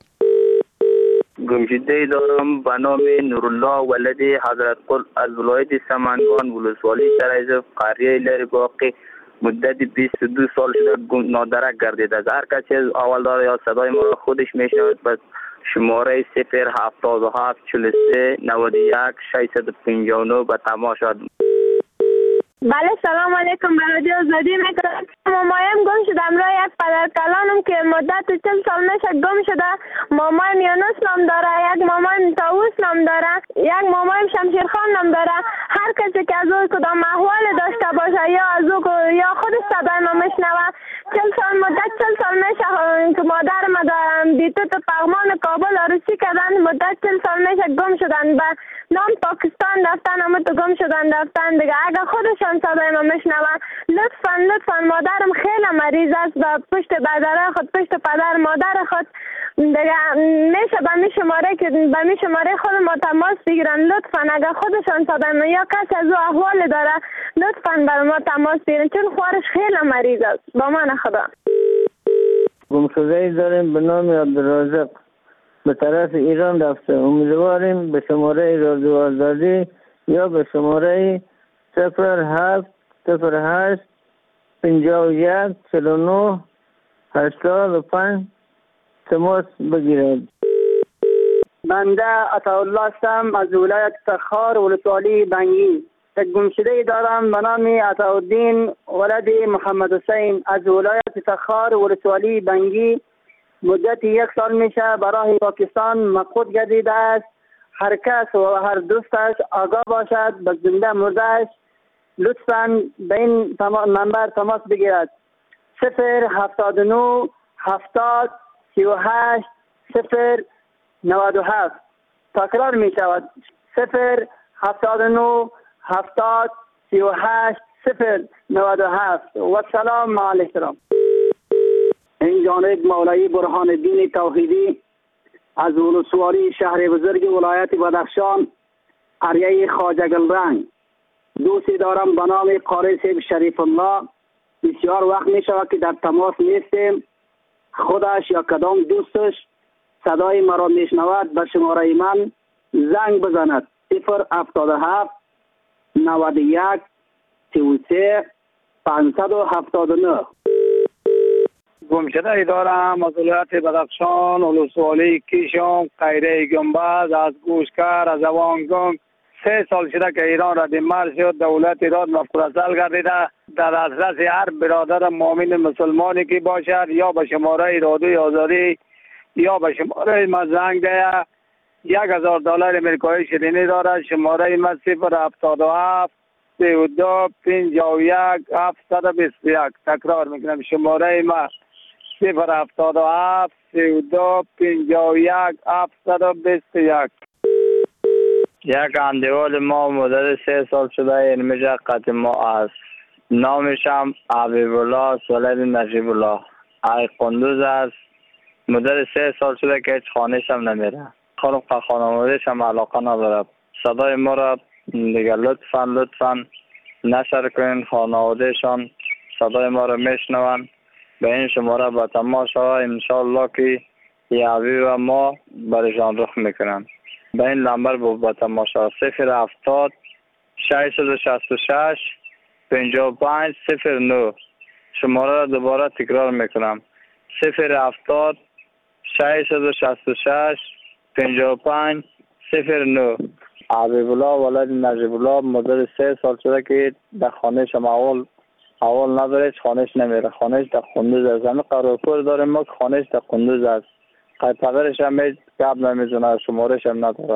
گمشده دارم به نام نورالله ولد حضرت قل از ولایت سمنگان ولسوالی سرایزف قریه لری واقع مدت بیست و دو سال شده نادرک گردیده است. هر کسی از اول داره یا صدای ما را خودش میشنوید به شماره صفر هفتاد و هفت چهل و سه نود و یک ششصد و پنجاه و نه به تماشا. بله سلام علیکم. برادر آزادی میکنم. مامایم گم شدم را یک پدر کلانم که مدت چل سال میشه گم شده. مامایم یونس نام داره، یک مامایم طاووس نام داره، یک مامایم شمشیر خان نام داره. هر کسی که از او کدام احوال داشته باشه یا از او یا خودش صدای ما میشنوه. چل سال مدت چل سال میشه که مادر ما دارم بیتو تو پغمان کابل عروسی کردن. مدت چل سال میشه گم شدن. به نام پاکستان رفتن اما تو گم شدن رفتن دیگه. اگر خودشان صدای ما میشنوه لطفا لطفا مادرم خیلی مریض است و پشت بدر خود پشت پدر مادر خود دیگه میشه به می شماره که به می شماره خود ما تماس بگیرن. لطفا اگر خودشان صدای ما یا کسی از او احوال داره لطفا بر ما تماس بگیرن چون خوارش خیلی مریض است. با من خدا. گمشده‌ای داریم به نام عبدالرازق به طرف ایران رفته. امیدواریم به شماره رادیو آزادی یا به شماره صفر هفت صفر هشت پنجاه و یک چهل و نه هشتاد و پنج تماس بگیرد. بنده عطاالله هستم از ولایت تخار ولسوالی بنگی. یک گمشده‌ای دارم به نام عطاالدین ولد محمد حسین از ولایت تخار ولسوالی بنگی. مدت یک سال میشه برای پاکستان مفقود گردیده است. هر کس و هر دوستش آگاه باشد به زنده مردهش لطفاً به این منبر تماس بگیرد. صفر هفتاد و نه هفتاد سی و هشت صفر نود و هفت. تکرار می شود صفر هفتاد و نه هفتاد سی و هشت صفر نود و هفت. و سلام علیکم. این جانب مولوی برهان الدین توحیدی از ولسوالی شهر بزرگ ولایت بدخشان قریه خواجه گلرنگ. دوستی دارم به نام قاری صاحب شریف الله. بسیار وقت می شود که در تماس نیستیم. خودش یا کدام دوستش صدای مرا می شنود به شماره من زنگ بزند. صفر هفتاد و هفت نود و یک سی و سه پانصد و هفتاد و نه. گمشده دارم از ولایت بدخشان ولسوالی کیشم قیره گنبز از گوشکر از اوانگنگ. سه سال شده که ایران را دیمار شد. دولت ایران مفقودالعقل گردیده. در دسترس هر برادر مؤمن مسلمانی که باشد یا به شماره رادیوی آزادی یا به شماره ما زنگ ده. یک هزار دلار امریکایی شیرینی دارد. شماره ما صفر هفتاد و هفت سی و دو پنجاه و یک هفتصد و بیست و یک. تکرار میکنم شماره ما صفر هفتاد و هفت سی و دو پنجاه و یک هفتصد و بیست و یک. یک اندیوال ما مدت سه سال شده این میشه قطع ما است. نامش هم حبیب الله ولد نجیب الله ای قندوز است. مدت سه سال شده که هیچ خانهش هم نمیره. خانم خانوادهش هم علاقه نداره. صدای ما را دیگه لطفا لطفا نشر کنین. خانوادهشان صدای ما را میشنون. به این شماره با تماشا انشاءالله که یه حبیب ما برشان رخ میکنن. به این نمبر با تماشا صفر هفتاد ششصد و شصت و شش پنجاه و پنج صفر نه. شماره را دوباره تکرار میکنم صفر هفتاد ششصد و شصت و شش پنجاه و پنج صفر نه. حبیب الله ولد نجیب الله مدت سه سال شده که در خانهش هم اول اول نداره. هیچ خانهش نمیره. خانهش در قندوز است. همه قراپور داره ما که خانهش در قندوز است. قید پدرش هم هیچ قبل نمیزونه. شمارش هم نداره.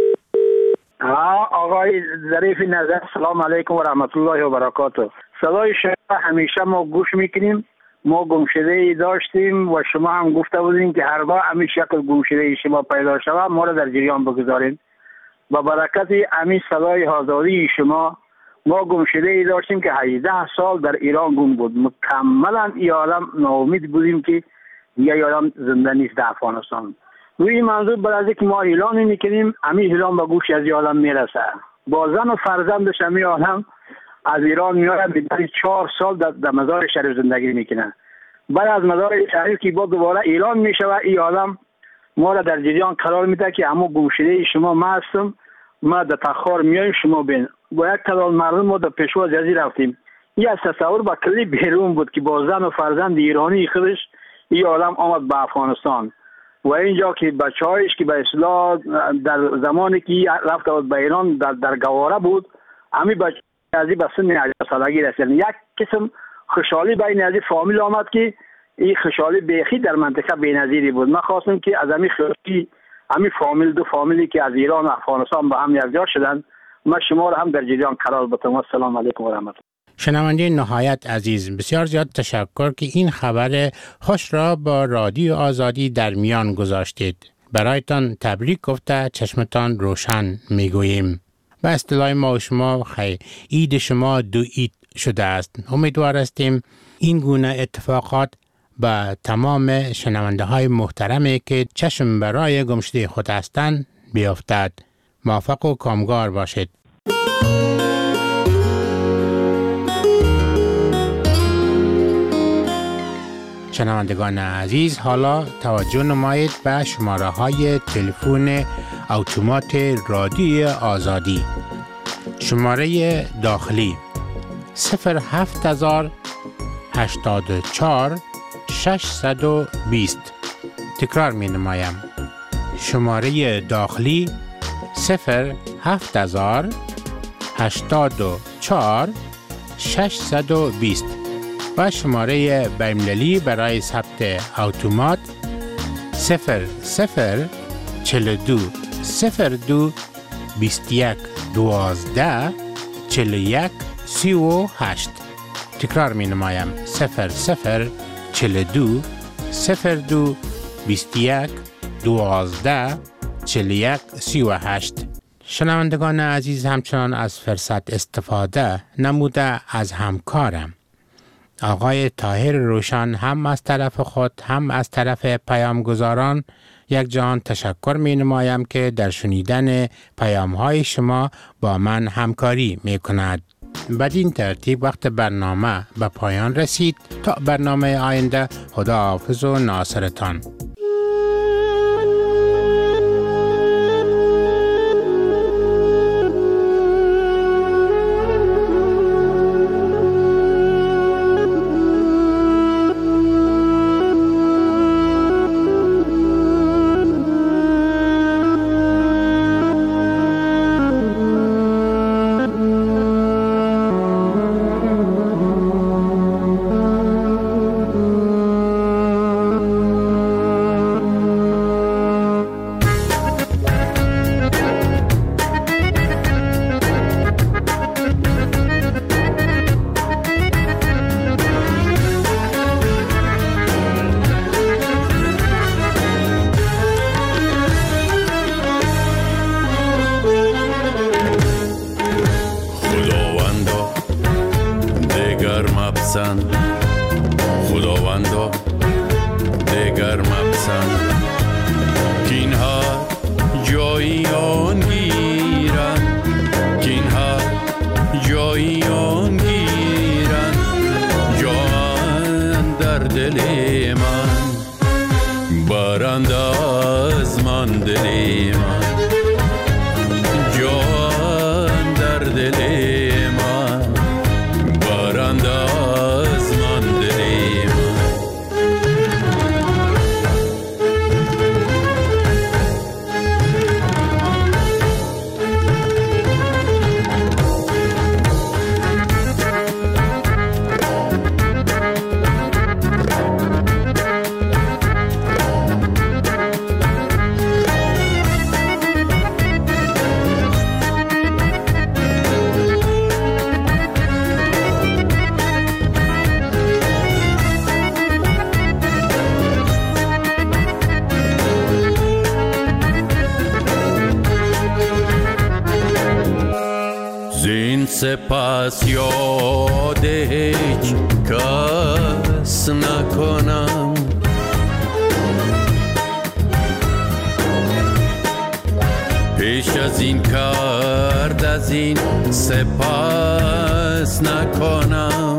ها آقای ظریف نظر سلام علیکم و رحمت الله و برکاته. صدای شما همیشه ما گوش میکنیم ما گمشده داشتیم و شما هم گفته بودین که هرگاه همین شکل گمشده شما پیدا شود ما را در جریان بگذارین. با برکت همین صدای آزادی شما ما گمشده داشتیم که هجده سال در ایران گم بود. مکملا این عالم ناامید بودیم که دیگه آدم زنده نیست در افغانستان. روی منظور بعد از اینکه ما اعلان میکنیم همین اعلان به گوش از این عالم میرسه. با زن و فرزندش همین عالم از ایران میاد بیشتر چهار سال در, در مزار شریف زندگی میکنه. بعد از مزار شریف که با دوباره اعلان میشوه این عالم ما را در جریان قرار میده که همون گمشده شما ما هستم، ما در تخار میایم شما بین. با یک تعداد مردم ما در پیشوا جزیره رفتیم. این از تصور با کلی بیرون بود که با زن و فرزند ایرانی خودش این عالم آمد به افغانستان و اینجا که بچه‌هایش که به اصطلاح در زمانی که رفت بود به ایران در, در گواره بود، همین بچه از این به سن هجده سالگی رسیدن. یک قسم خوشحالی بین از این فامیل آمد که این خوشحالی بیخی در منطقه بی‌نظیری بود. من خواستم که از همین خوشی همین فامیل دو فامیلی که از ایران و افغانستان با هم یکجا شدن ما شما را هم در جریان قرار بدم. السلام علیکم و رحمت الله. شنونده نهایت عزیز، بسیار زیاد تشکر که این خبر خوش را با رادیو آزادی در میان گذاشتید. برایتان تبریک گفته چشمتان روشن میگوییم. به اصطلاح ما و شما خیلی عید شما دو عید شده است. امیدوار هستیم این گونه اتفاقات با تمام شنونده های محترمی که چشم برای گمشده خود هستند بیفتد. موفق و کامگار باشید. شنوندگان عزیز، حالا توجه نمایید به شماره های تلفن اتومات رادیو آزادی. شماره داخلی صفر هفت هزار هشتاد و چهار ششصد و بیست. تکرار می نمایم. شماره داخلی صفر هفت هزار هشتاد و چهار ششصد و بیست و شماره بین‌المللی برای ثبت اتومات صفر صفر چهل و دو صفر دو بیست و یک دوازده چهل و یک سی و هشت. تکرار می نمایم. صفر صفر چهل و دو صفر دو بیست و یک دوازده چهل و یک سی و هشت. شنوندگان عزیز، همچنان از فرصت استفاده نموده از همکارم آقای طاهر روشن هم از طرف خود هم از طرف پیامگزاران یک جهان تشکر می نمایم که در شنیدن پیام های شما با من همکاری می کند. بدین ترتیب وقت برنامه به پایان رسید. تا برنامه آینده، خدا حافظ و ناصرتان. خداوندا دگر مپسند که اینها جایی آن گیرن که اینها جایی آن گیرن جان در دل من برند از من دل من جان در دل من برند از من دل من سپس یاد هیچ کس نکنم. پیش از این کرد از این سپس نکنم.